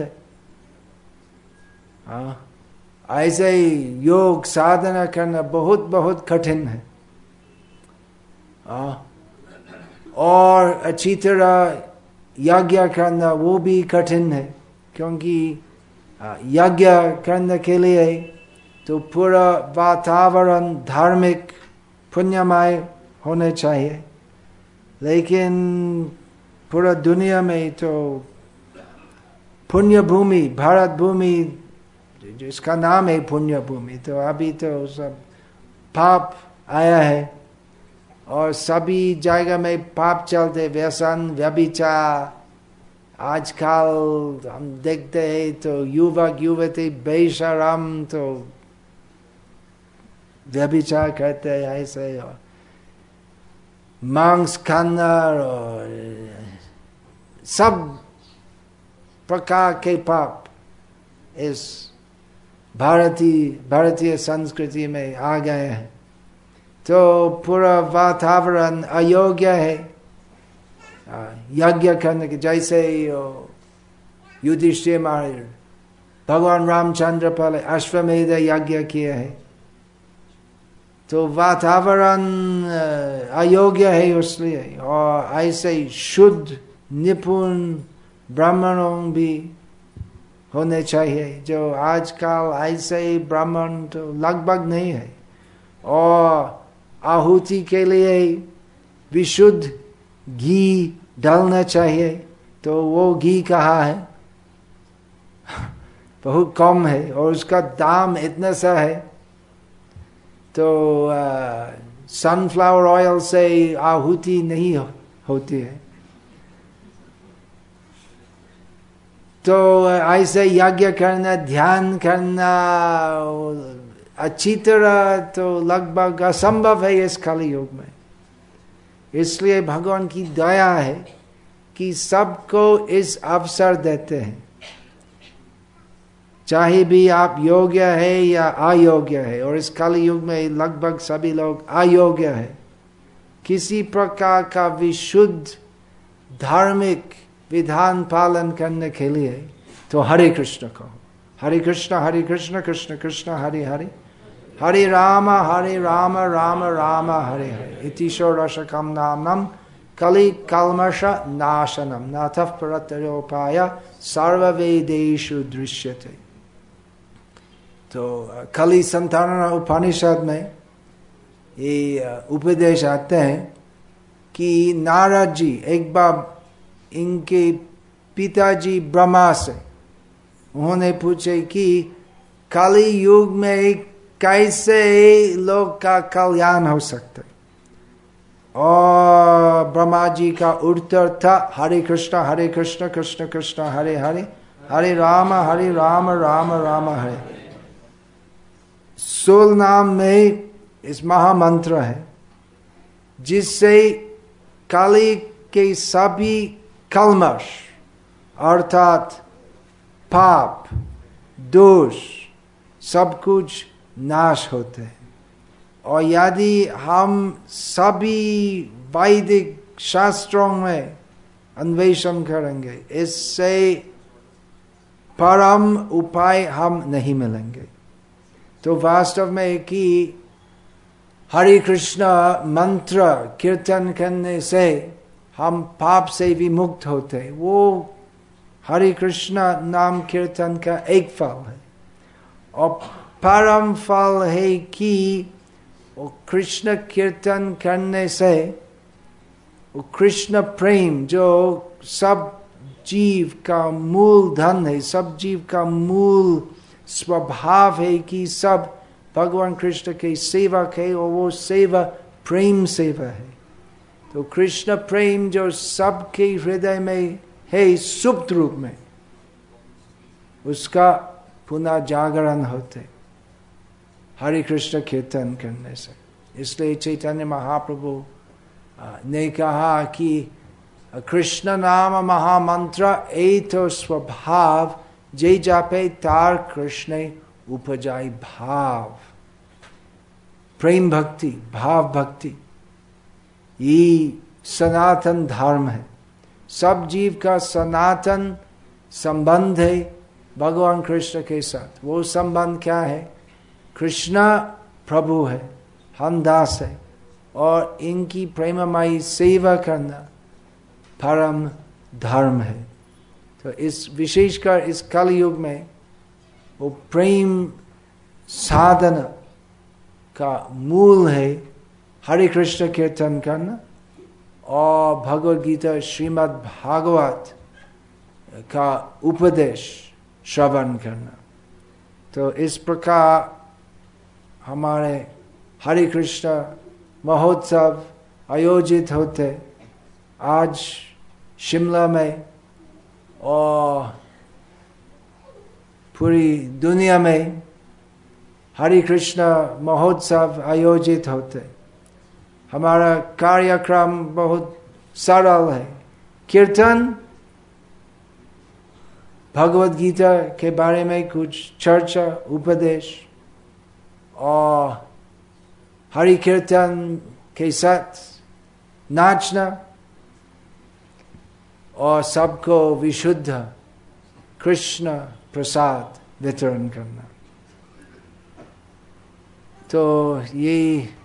हाँ, ऐसे ही योग साधना करना बहुत बहुत कठिन है। हाँ, और अच्छी तरह यज्ञ करना वो भी कठिन है, क्योंकि यज्ञ करने के लिए तो पूरा वातावरण धार्मिक पुण्यमय होने चाहिए। लेकिन पूरा दुनिया में तो पुण्य भूमि, भारत भूमि जिसका नाम है पुण्य भूमि, तो अभी तो सब पाप आया है और सभी जगह में पाप चलते, व्यसन, व्यभिचार। आजकल हम देखते हैं तो युवक युवती बेशरम तो व्यभिचार करते हैं ऐसे, और मांस खाना और सब प्रकार के पाप इस भारतीय भारतीय संस्कृति में आ गए हैं। तो पूरा वातावरण अयोग्य है यज्ञ करने के। जैसे युधिष्ठिर महाराज, भगवान रामचंद्र पहले अश्वमेध यज्ञ किए हैं, तो वातावरण अयोग्य है उसलिए। और ऐसे शुद्ध निपुण ब्राह्मणों भी होने चाहिए, जो आजकल ऐसे ही ब्राह्मण तो लगभग नहीं है। और आहुति के लिए विशुद्ध घी डालना चाहिए, तो वो घी कहाँ है? बहुत कम है और उसका दाम इतना सा है। तो सनफ्लावर ऑयल से आहुति नहीं हो, होती है। तो ऐसे यज्ञ करना, ध्यान करना अच्छी तरह तो लगभग असंभव है इस कलयुग में। इसलिए भगवान की दया है कि सबको इस अवसर देते हैं, चाहे भी आप योग्य है या अयोग्य है। और इस कलयुग में लगभग सभी लोग अयोग्य है किसी प्रकार का विशुद्ध धार्मिक विधान पालन करने के लिए। तो हरे कृष्ण कहो, हरे कृष्ण हरे कृष्ण कृष्ण कृष्ण हरे हरे, हरे राम हरे राम राम राम हरे हरे। इति षोडशकं नामं कलि कल्मष नाशनम नाथः परतरोपाय सर्ववेदेषु दृश्यते। तो कलि संतान उपनिषद में ये उपदेश आते हैं कि नारद जी एक बार इनके पिताजी ब्रह्मा से उन्होंने पूछे कि कलि युग में कैसे लोग का कल्याण हो सकता है। और ब्रह्मा जी का उत्तर था हरे कृष्ण हरे कृष्ण कृष्ण कृष्ण हरे हरे हरे राम हरे राम राम राम हरे। सोल नाम में इस महामंत्र है जिससे काली के सभी कलमश अर्थात पाप दोष सब कुछ नाश होते हैं। और यदि हम सभी वैदिक शास्त्रों में अन्वेषण करेंगे इससे परम उपाय हम नहीं मिलेंगे। तो वास्तव में कि हरे कृष्ण मंत्र कीर्तन करने से हम पाप से भी मुक्त होते, वो हरे कृष्ण नाम कीर्तन का एक फल है। और परम फल है कि वो कृष्ण कीर्तन करने से वो कृष्ण प्रेम जो सब जीव का मूल धन है, सब जीव का मूल स्वभाव है कि सब भगवान कृष्ण के सेवक है और वो सेवा प्रेम सेवा है। तो कृष्ण प्रेम जो सबके हृदय में है सुप्त रूप में, उसका पुनः जागरण होते हरे कृष्ण कीर्तन करने से। इसलिए चैतन्य महाप्रभु ने कहा कि कृष्ण नाम महामंत्र ए तो स्वभाव जे जापे तार कृष्ण उपजाई भाव। प्रेम भक्ति भाव भक्ति ये सनातन धर्म है। सब जीव का सनातन संबंध है भगवान कृष्ण के साथ। वो संबंध क्या है? कृष्ण प्रभु है, हम दास है, और इनकी प्रेममयी सेवा करना परम धर्म है। तो इस विशेषकर इस कलयुग में वो प्रेम साधना का मूल है हरे कृष्ण कीर्तन करना और भगवद गीता श्रीमद् भागवत का उपदेश श्रवण करना। तो इस प्रकार हमारे हरे कृष्ण महोत्सव आयोजित होते आज शिमला में और पूरी दुनिया में हरे कृष्ण महोत्सव आयोजित होते। हमारा कार्यक्रम बहुत सरल है। कीर्तन, भगवद गीता के बारे में कुछ चर्चा उपदेश और हरि कीर्तन के साथ नाचना और सबको विशुद्ध कृष्ण प्रसाद वितरण करना। तो ये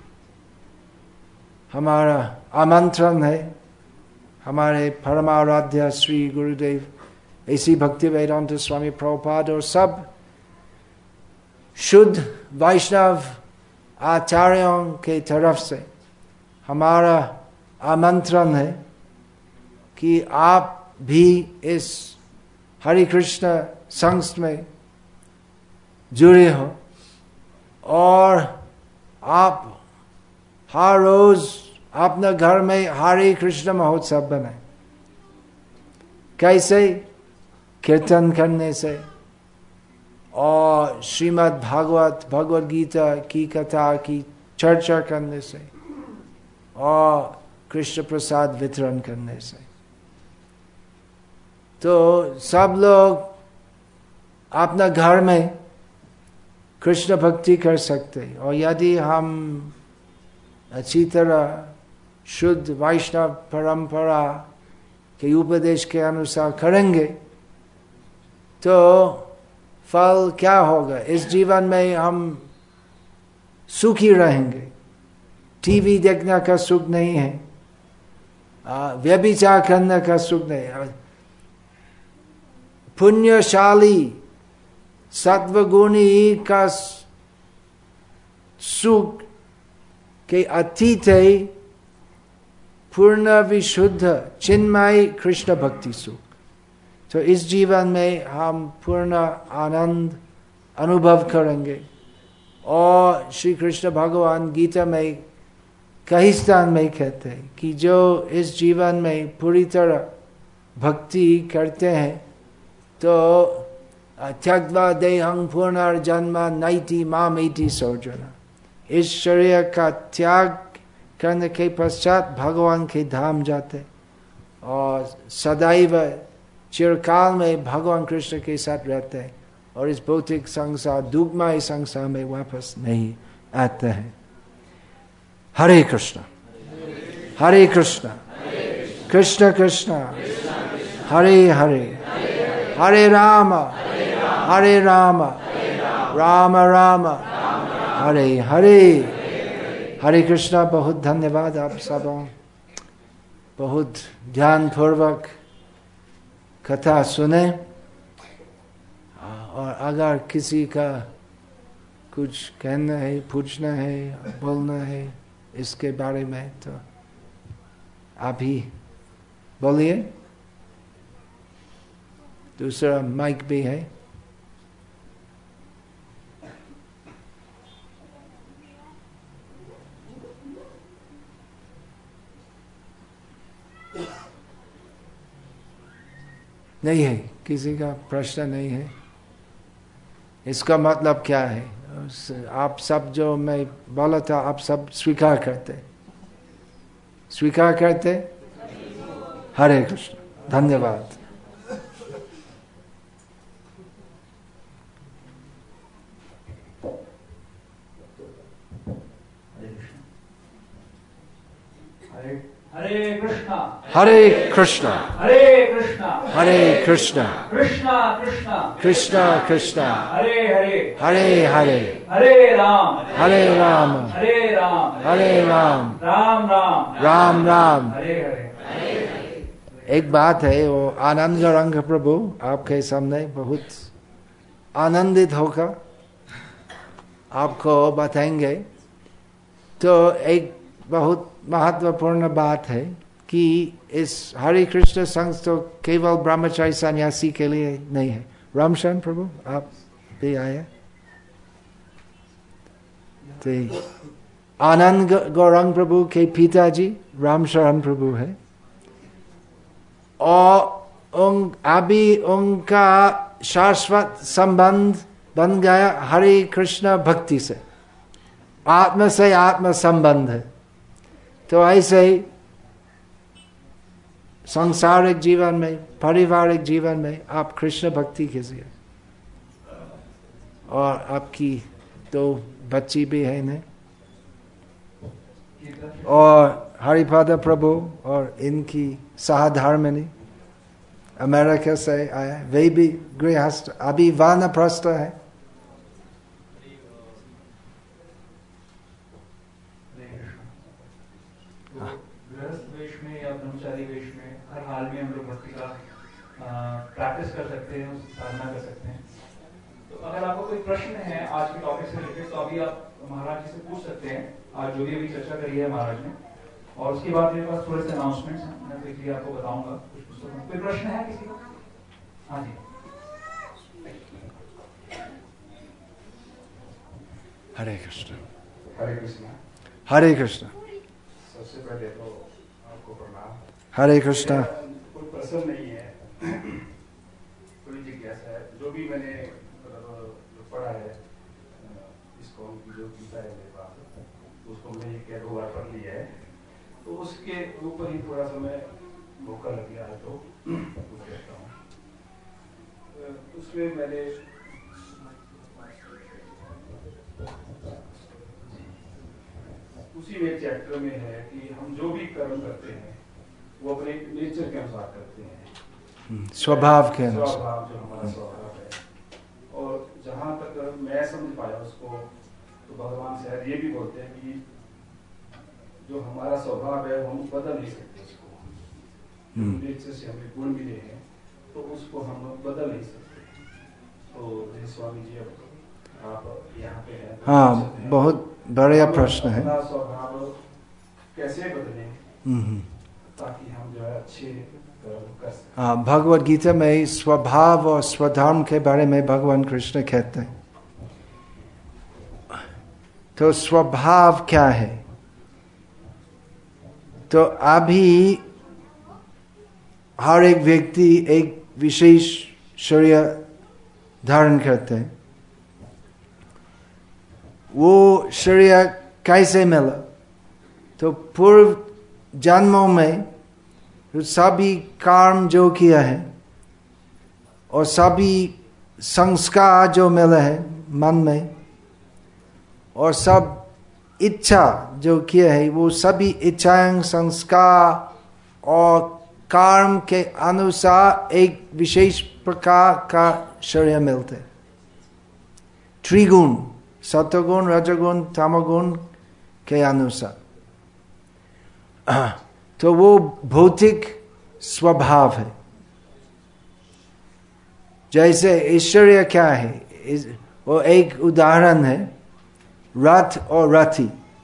हमारा आमंत्रण है हमारे परमाराध्य श्री गुरुदेव ऐसी भक्ति वेदांत स्वामी प्रभुपाद और सब शुद्ध वैष्णव आचार्यों के तरफ से हमारा आमंत्रण है कि आप भी इस हरे कृष्ण संघ में जुड़े हो और आप हर रोज अपने घर में हरे कृष्ण महोत्सव बनाए। कैसे? कीर्तन करने से और श्रीमद् भागवत भगवद गीता की कथा की चर्चा करने से और कृष्ण प्रसाद वितरण करने से। तो सब लोग अपना घर में कृष्ण भक्ति कर सकते। और यदि हम अच्छी तरह शुद्ध वैष्णव परंपरा के उपदेश के अनुसार करेंगे तो फल क्या होगा? इस जीवन में हम सुखी रहेंगे। टीवी देखने का सुख नहीं है, व्यभिचार करने का सुख नहीं है। पुण्यशाली सत्वगुणी का सुख के अतीत है पूर्ण विशुद्ध चिन्मय कृष्ण भक्ति सुख। तो इस जीवन में हम पूर्ण आनंद अनुभव करेंगे और श्री कृष्ण भगवान गीता में कई स्थान में कहते हैं कि जो इस जीवन में पूरी तरह भक्ति करते हैं तो त्यक्त्वा देहं पुनर्जन्म नैति मामेति सोर्जुन, इस शरीर का त्याग करने के पश्चात भगवान के धाम जाते और सदैव चिरकाल में भगवान कृष्ण के साथ रहते हैं और इस भौतिक संसार दुखमय संसार में वापस नहीं आते हैं। हरे कृष्ण हरे कृष्ण कृष्ण कृष्ण हरे हरे हरे राम हरे राम राम राम हरे हरे। हरे कृष्णा। बहुत धन्यवाद आप सबों, बहुत ध्यान पूर्वक कथा सुने। और अगर किसी का कुछ कहना है, पूछना है, बोलना है इसके बारे में तो आप ही बोलिए। दूसरा माइक भी है। नहीं है, किसी का प्रश्न नहीं है। इसका मतलब क्या है? आप सब जो मैं बोला था आप सब स्वीकार करते स्वीकार करते हरे कृष्ण। धन्यवाद। हरे कृष्णा हरे कृष्णा हरे कृष्णा हरे कृष्णा कृष्णा कृष्णा कृष्णा कृष्णा हरे हरे हरे हरे हरे राम हरे राम हरे राम हरे राम राम राम राम राम हरे हरे। एक बात है, वो आनंद गौरांग प्रभु आपके सामने बहुत आनंदित होकर आपको बताएंगे। तो एक बहुत महत्वपूर्ण बात है कि इस हरे कृष्ण संघ तो केवल ब्रह्मचारी सन्यासी के लिए नहीं है। रामशरण प्रभु आप भी आए। तो आनंद गौरांग प्रभु के पिताजी रामशरण प्रभु है और उन अभी उनका शाश्वत संबंध बन गया हरे कृष्ण भक्ति से, आत्मा से आत्मा संबंध है। तो ऐसे ही सांसारिक जीवन में, पारिवारिक जीवन में आप कृष्ण भक्ति कीजिए। और आपकी दो बच्ची भी है ने, और हरिपाद प्रभु और इनकी सहधर्मिणी अमेरिका से आए, वे भी गृहस्थ, अभी वानप्रस्थ है। ब्रह्मचारी वेश में हर हाल में हम लोग भक्ति का प्रैक्टिस कर सकते हैं, साधना कर सकते हैं। तो अगर आपको कोई प्रश्न है आज के टॉपिक से रिलेटेड तो अभी आप महाराज जी से पूछ सकते हैं, आज जो भी अभी चर्चा करी है महाराज ने। और उसके बाद मेरे पास थोड़े से अनाउंसमेंट्स हैं, मैं क्विकली आपको बताऊंगा कुछ पुस्तकों में। कोई प्रश्न है किसी को? हाँ जी। हरे कृष्ण हरे कृष्ण हरे कृष्ण। सबसे पहले तो आपको प्रणाम। हरे कृष्ण। कोई प्रश्न नहीं है, थोड़ी जिज्ञासा है। जो भी मैंने मतलब जो पढ़ा है इसको की जो गीता है मेरे पास, उसको मैंने एक दो बार पढ़ लिया है, तो उसके ऊपर ही थोड़ा सा मैं मौका लग गया तो कुछ कहता हूँ। उसमें मैंने उसी में चैप्टर में है कि हम जो भी कर्म करते हैं वो अपने नेचर के अनुसार करते हैं, स्वभाव के अनुसार, स्वभाव जो हमारा स्वभाव है। और जहाँ तक मैं समझ पाया उसको, तो भगवान शायद ये भी बोलते हैं कि जो हमारा स्वभाव है हम बदल नहीं सकते उसको। नेचर से हमें गुण मिले हैं तो उसको हम बदल नहीं सकते। तो जय स्वामी जी, अब आप यहाँ पे हैं। हाँ, बहुत बढ़िया प्रश्न है। स्वभाव कैसे बदले ताकि हम जो है अच्छे कर सकें। हाँ, भगवद गीता में स्वभाव और स्वधर्म के बारे में भगवान कृष्ण कहते हैं तो स्वभाव क्या है? तो अभी हर एक व्यक्ति एक विशेष शरीर धारण करते हैं। वो शरीर कैसे मिला? तो पूर्व जन्मों में सभी कर्म जो किया है और सभी संस्कार जो मिले हैं मन में और सब इच्छा जो किया है, वो सभी इच्छाएं संस्कार और कर्म के अनुसार एक विशेष प्रकार का शरीर मिलते। त्रिगुण, सत्वगुण, रजगुण, तमोगुण के अनुसार। तो वो भौतिक स्वभाव है। जैसे ईश्वरीय क्या है, वो एक उदाहरण है रथ और रथी,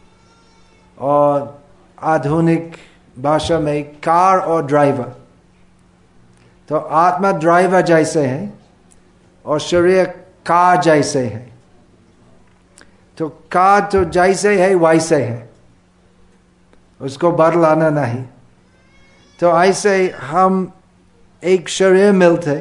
और आधुनिक भाषा में कार और ड्राइवर। तो आत्मा ड्राइवर जैसे है और शरीर कार जैसे है। तो कार तो जैसे है वैसे है, उसको बदलाना नहीं। तो ऐसे हम एक शरीर मिलते,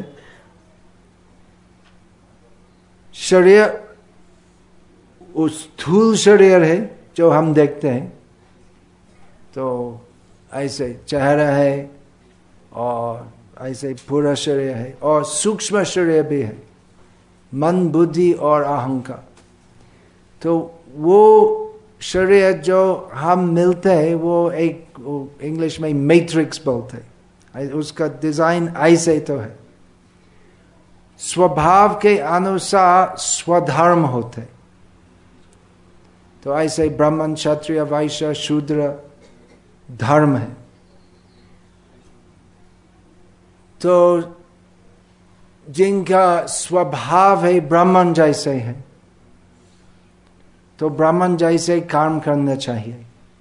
शरीर उस स्थूल शरीर है जो हम देखते हैं, तो ऐसे चेहरा है और ऐसे पूरा शरीर है, और सूक्ष्म शरीर भी है, मन, बुद्धि और अहंकार। तो वो शरीर जो हम मिलते हैं वो एक, इंग्लिश में मैट्रिक्स बोलते हैं, उसका डिजाइन ऐसे तो है। स्वभाव के अनुसार स्वधर्म होते, तो ऐसे ब्राह्मण, क्षत्रिय, वैश्य, शूद्र धर्म है। तो जिनका स्वभाव है ब्राह्मण जैसे है, तो ब्राह्मण जैसे कर्म करना चाहिए।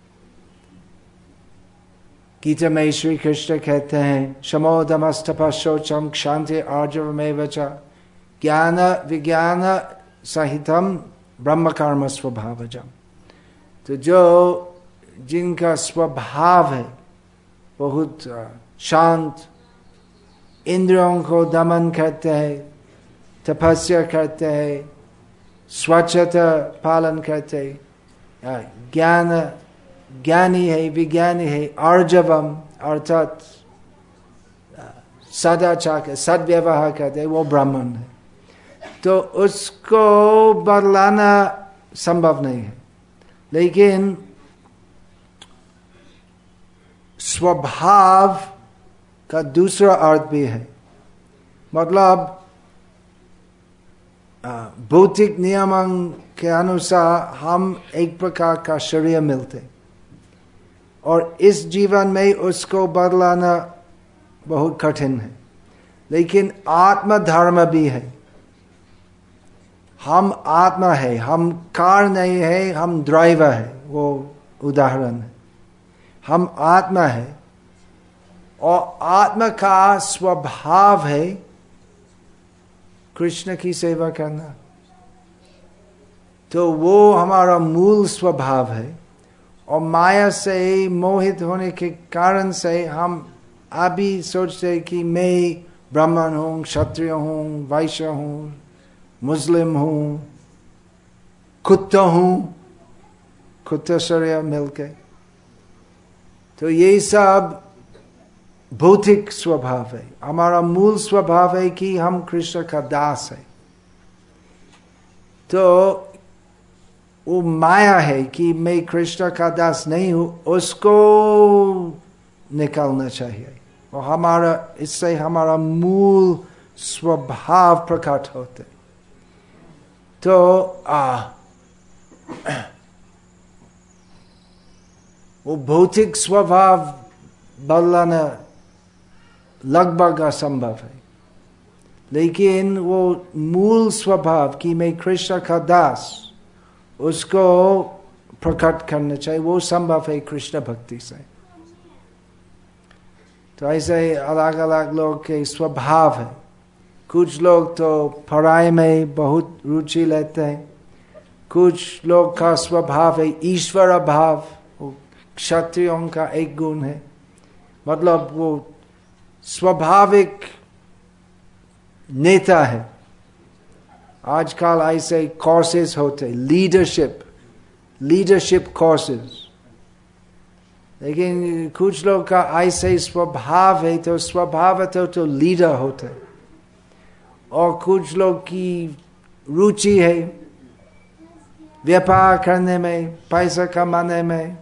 गीता में श्री कृष्ण कहते हैं, शमो दमस्तप शौचम क्षांति आर्जवमेव च ज्ञान विज्ञान सहितम ब्रह्म कर्म स्वभावजम। तो जो जिनका स्वभाव है बहुत शांत, इंद्रियों को दमन करते हैं, तपस्या करते हैं, स्वच्छता पालन करते हैं, ज्ञान ज्ञानी है, विज्ञानी है, अर्जवम अर्थात सदाचार, सद्व्यवहार करते हैं, वो ब्राह्मण है। तो उसको बदलाना संभव नहीं है। लेकिन स्वभाव का दूसरा अर्थ भी है, मतलब भौतिक नियमों के अनुसार हम एक प्रकार का शरीर मिलते, और इस जीवन में उसको बदलाना बहुत कठिन है। लेकिन आत्म धर्म भी है। हम आत्मा है, हम कार नहीं है, हम ड्राइवर है, वो उदाहरण है। हम आत्मा है और आत्मा का स्वभाव है कृष्ण की सेवा करना। तो वो हमारा मूल स्वभाव है, और माया से मोहित होने के कारण से हम अभी सोचते कि मैं ब्राह्मण हूँ, क्षत्रिय हूँ, वैश्य हूँ, मुस्लिम हूँ, कुत्ता हूँ, कुत्ता शरीर मिलके। तो ये सब भौतिक स्वभाव है। हमारा मूल स्वभाव है कि हम कृष्ण का दास है। तो वो माया है कि मैं कृष्ण का दास नहीं हूं, उसको निकालना चाहिए, और हमारा इससे हमारा मूल स्वभाव प्रकट होते। तो आ वो भौतिक स्वभाव बदलाना लगभग असंभव है, लेकिन वो मूल स्वभाव कि मैं कृष्ण का दास, उसको प्रकट करना चाहिए। वो संभव है कृष्ण भक्ति से। तो ऐसे अलग अलग लोग के स्वभाव है। कुछ लोग तो पढ़ाई में बहुत रुचि लेते हैं, कुछ लोग का स्वभाव है ईश्वर भाव, क्षत्रियों का एक गुण है, मतलब वो स्वाभाविक नेता है। आजकल ऐसे कोर्सेज होते, लीडरशिप लीडरशिप कोर्सेज, लेकिन कुछ लोग का ऐसे स्वभाव है तो स्वभाव तो, तो लीडर होते। और कुछ लोग की रुचि है व्यापार करने में, पैसा कमाने में,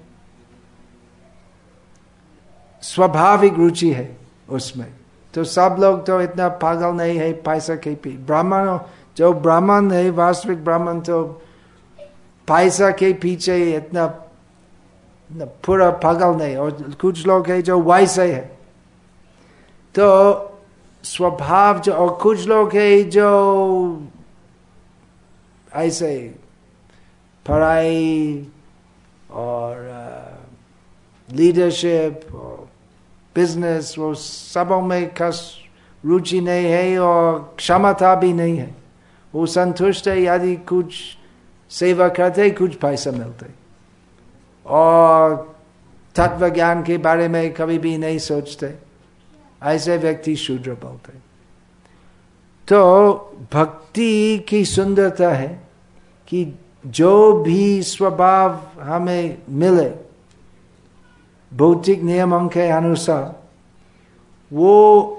स्वाभाविक रुचि है उसमें। तो सब लोग तो इतना पागल नहीं है पैसा के पीछे। ब्राह्मण, जो ब्राह्मण है वास्तविक ब्राह्मण, तो पैसा के पीछे इतना पूरा पागल नहीं। और कुछ लोग है जो वैसे है, तो स्वभाव जो, और कुछ लोग है जो ऐसे पढ़ाई और लीडरशिप और बिजनेस, वो सबों में खास रुचि नहीं है और क्षमता भी नहीं है। वो संतुष्ट है यदि कुछ सेवा करते कुछ पैसा मिलते, और तत्व ज्ञान के बारे में कभी भी नहीं सोचते। ऐसे व्यक्ति शूद्र बोलते। तो भक्ति की सुंदरता है कि जो भी स्वभाव हमें मिले भौतिक नियमों के अनुसार, वो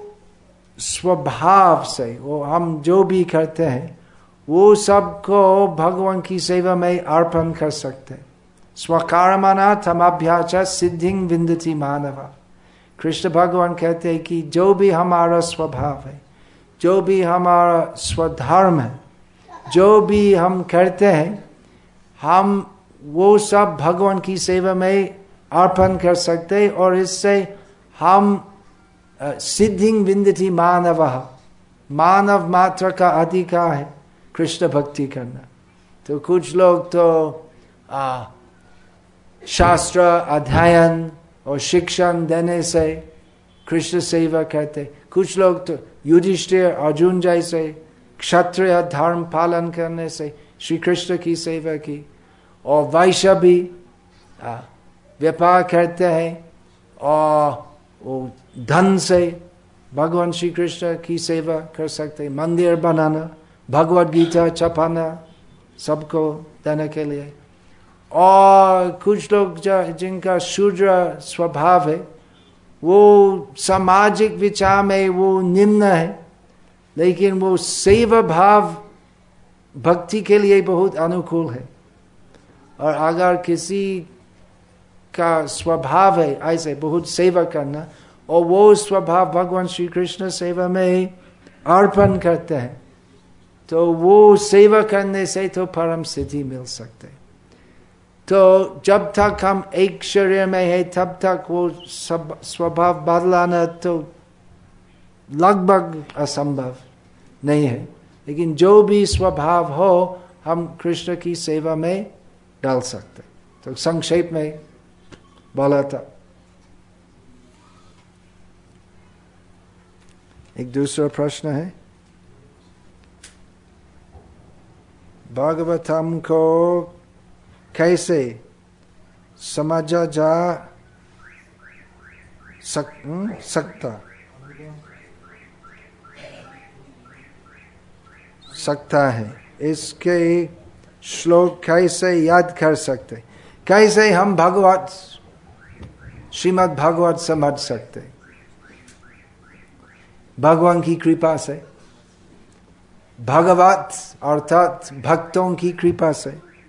स्वभाव से, वो हम जो भी करते हैं वो सबको भगवान की सेवा में अर्पण कर सकते। स्वकर्मणा तमभ्याच सिद्धिं विन्दति मानव। कृष्ण भगवान कहते हैं कि जो भी हमारा स्वभाव है, जो भी हमारा स्वधर्म है, जो भी हम करते हैं, हम वो सब भगवान की सेवा में अर्पण कर सकते, और इससे हम सिद्धिं विन्दति मानव, मानव मात्र का अधिकार है कृष्ण भक्ति करना। तो कुछ लोग तो आ, शास्त्र अध्ययन और शिक्षण देने से कृष्ण सेवा करते, कुछ लोग तो युधिष्ठिर अर्जुन जैसे क्षत्रिय धर्म पालन करने से श्री कृष्ण की सेवा की, और वैश्य भी व्यापार करते हैं और वो धन से भगवान श्री कृष्ण की सेवा कर सकते। मंदिर बनाना, भगवद गीता छपाना, सबको देने के लिए। और कुछ लोग जिनका शूद्र स्वभाव है, वो सामाजिक विचार में वो निम्न है, लेकिन वो सेवा भाव भक्ति के लिए बहुत अनुकूल है। और अगर किसी का स्वभाव है ऐसे बहुत सेवा करना, और वो स्वभाव भगवान श्री कृष्ण सेवा में अर्पण करते हैं, तो वो सेवा करने से तो परम सिद्धि मिल सकते। तो जब तक हम एक शरीर में है तब तक वो सब स्वभाव बदलाना तो लगभग असंभव नहीं है, लेकिन जो भी स्वभाव हो हम कृष्ण की सेवा में डाल सकते। तो संक्षेप में बोला था। एक दूसरा प्रश्न है, भागवतम को कैसे समझा जा सक, सकता सकता है, इसके श्लोक कैसे याद कर सकते, कैसे हम भगवत श्रीमद् भागवत समझ सकते? भगवान की कृपा से, भगवत अर्थात भक्तों की कृपा से,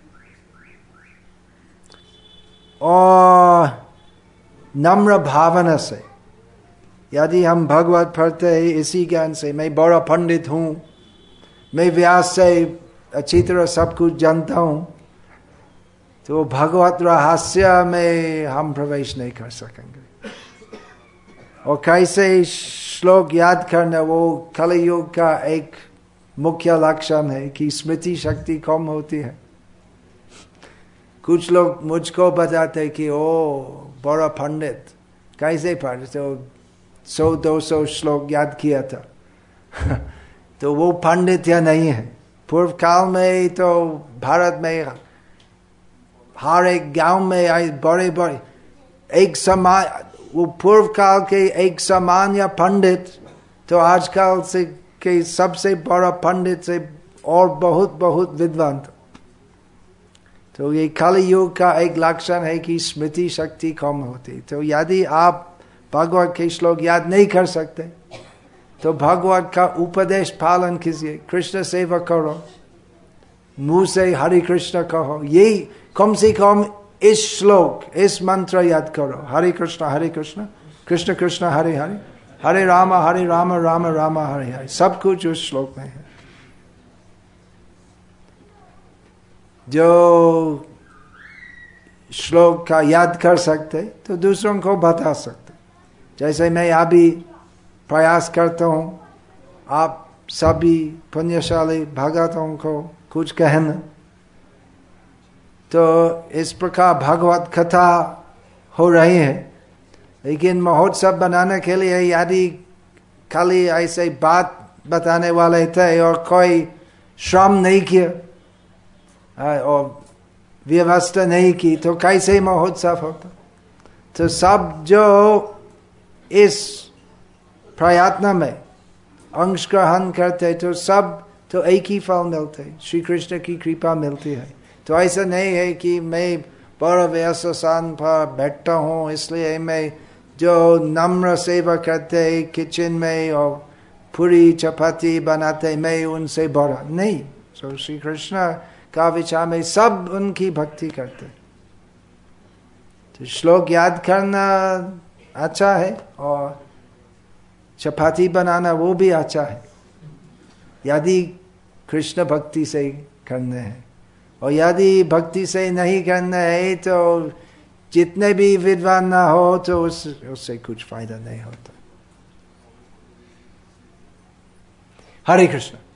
और नम्र भावना से। यदि हम भगवत पढ़ते हैं इसी ज्ञान से, मैं बड़ा पंडित हूँ, मैं व्यास से अच्छी तरह सब कुछ जानता हूँ, तो भगवत रहस्य में हम प्रवेश नहीं कर सकेंगे। और कैसे श्लोक याद करना, वो कलयुग का एक मुख्य लक्षण है कि स्मृति शक्ति कम होती है। कुछ लोग मुझको बताते कि ओ बड़ा पंडित, कैसे पढ़ते, तो सौ दो सौ श्लोक याद किया था तो वो पंडित या नहीं है, पूर्व काल में तो भारत में हर एक गांव में आए बड़े बड़े एक समान, वो पूर्व काल के एक सामान्य पंडित तो आजकल से के सबसे बड़ा पंडित से और बहुत बहुत विद्वान। तो ये कलि युग का एक लक्षण है कि स्मृति शक्ति कम होती। तो यदि आप भगवत के श्लोक याद नहीं कर सकते तो भगवत का उपदेश पालन कीजिए, कृष्ण सेवा करो, मुंह से हरे कृष्ण कहो, यही कम से कम इस श्लोक इस मंत्र याद करो, हरे कृष्ण हरे कृष्ण कृष्ण कृष्ण हरे हरे हरे राम हरे राम राम राम हरे हरे, सब कुछ उस श्लोक में है। जो श्लोक का याद कर सकते तो दूसरों को बता सकते, जैसे मैं अभी प्रयास करता हूँ आप सभी पुण्यशाली भगतों को कुछ कहना। तो इस प्रकार भगवत कथा हो रही है, लेकिन महोत्सव बनाने के लिए यदि खाली ऐसे बात बताने वाले थे और कोई श्रम नहीं किया और व्यवस्था नहीं की तो कैसे महोत्सव होता। तो सब जो इस प्रयत्न में अंश ग्रहण करते तो सब तो एक ही फल मिलते, श्री कृष्ण की कृपा मिलती है। तो ऐसा नहीं है कि मैं बड़ा व्यस्त स्थान पर बैठता हूँ इसलिए मैं जो नम्र सेवा करते किचन में और पूरी चपाती बनाते मैं उनसे बड़ा नहीं। तो श्री कृष्ण का विचार में सब उनकी भक्ति करते। तो श्लोक याद करना अच्छा है और चपाती बनाना वो भी अच्छा है यदि कृष्ण भक्ति से करना है, और यदि भक्ति से नहीं करना है तो जितने भी विद्वान ना हो तो उस उससे कुछ फायदा नहीं होता। हरे कृष्ण।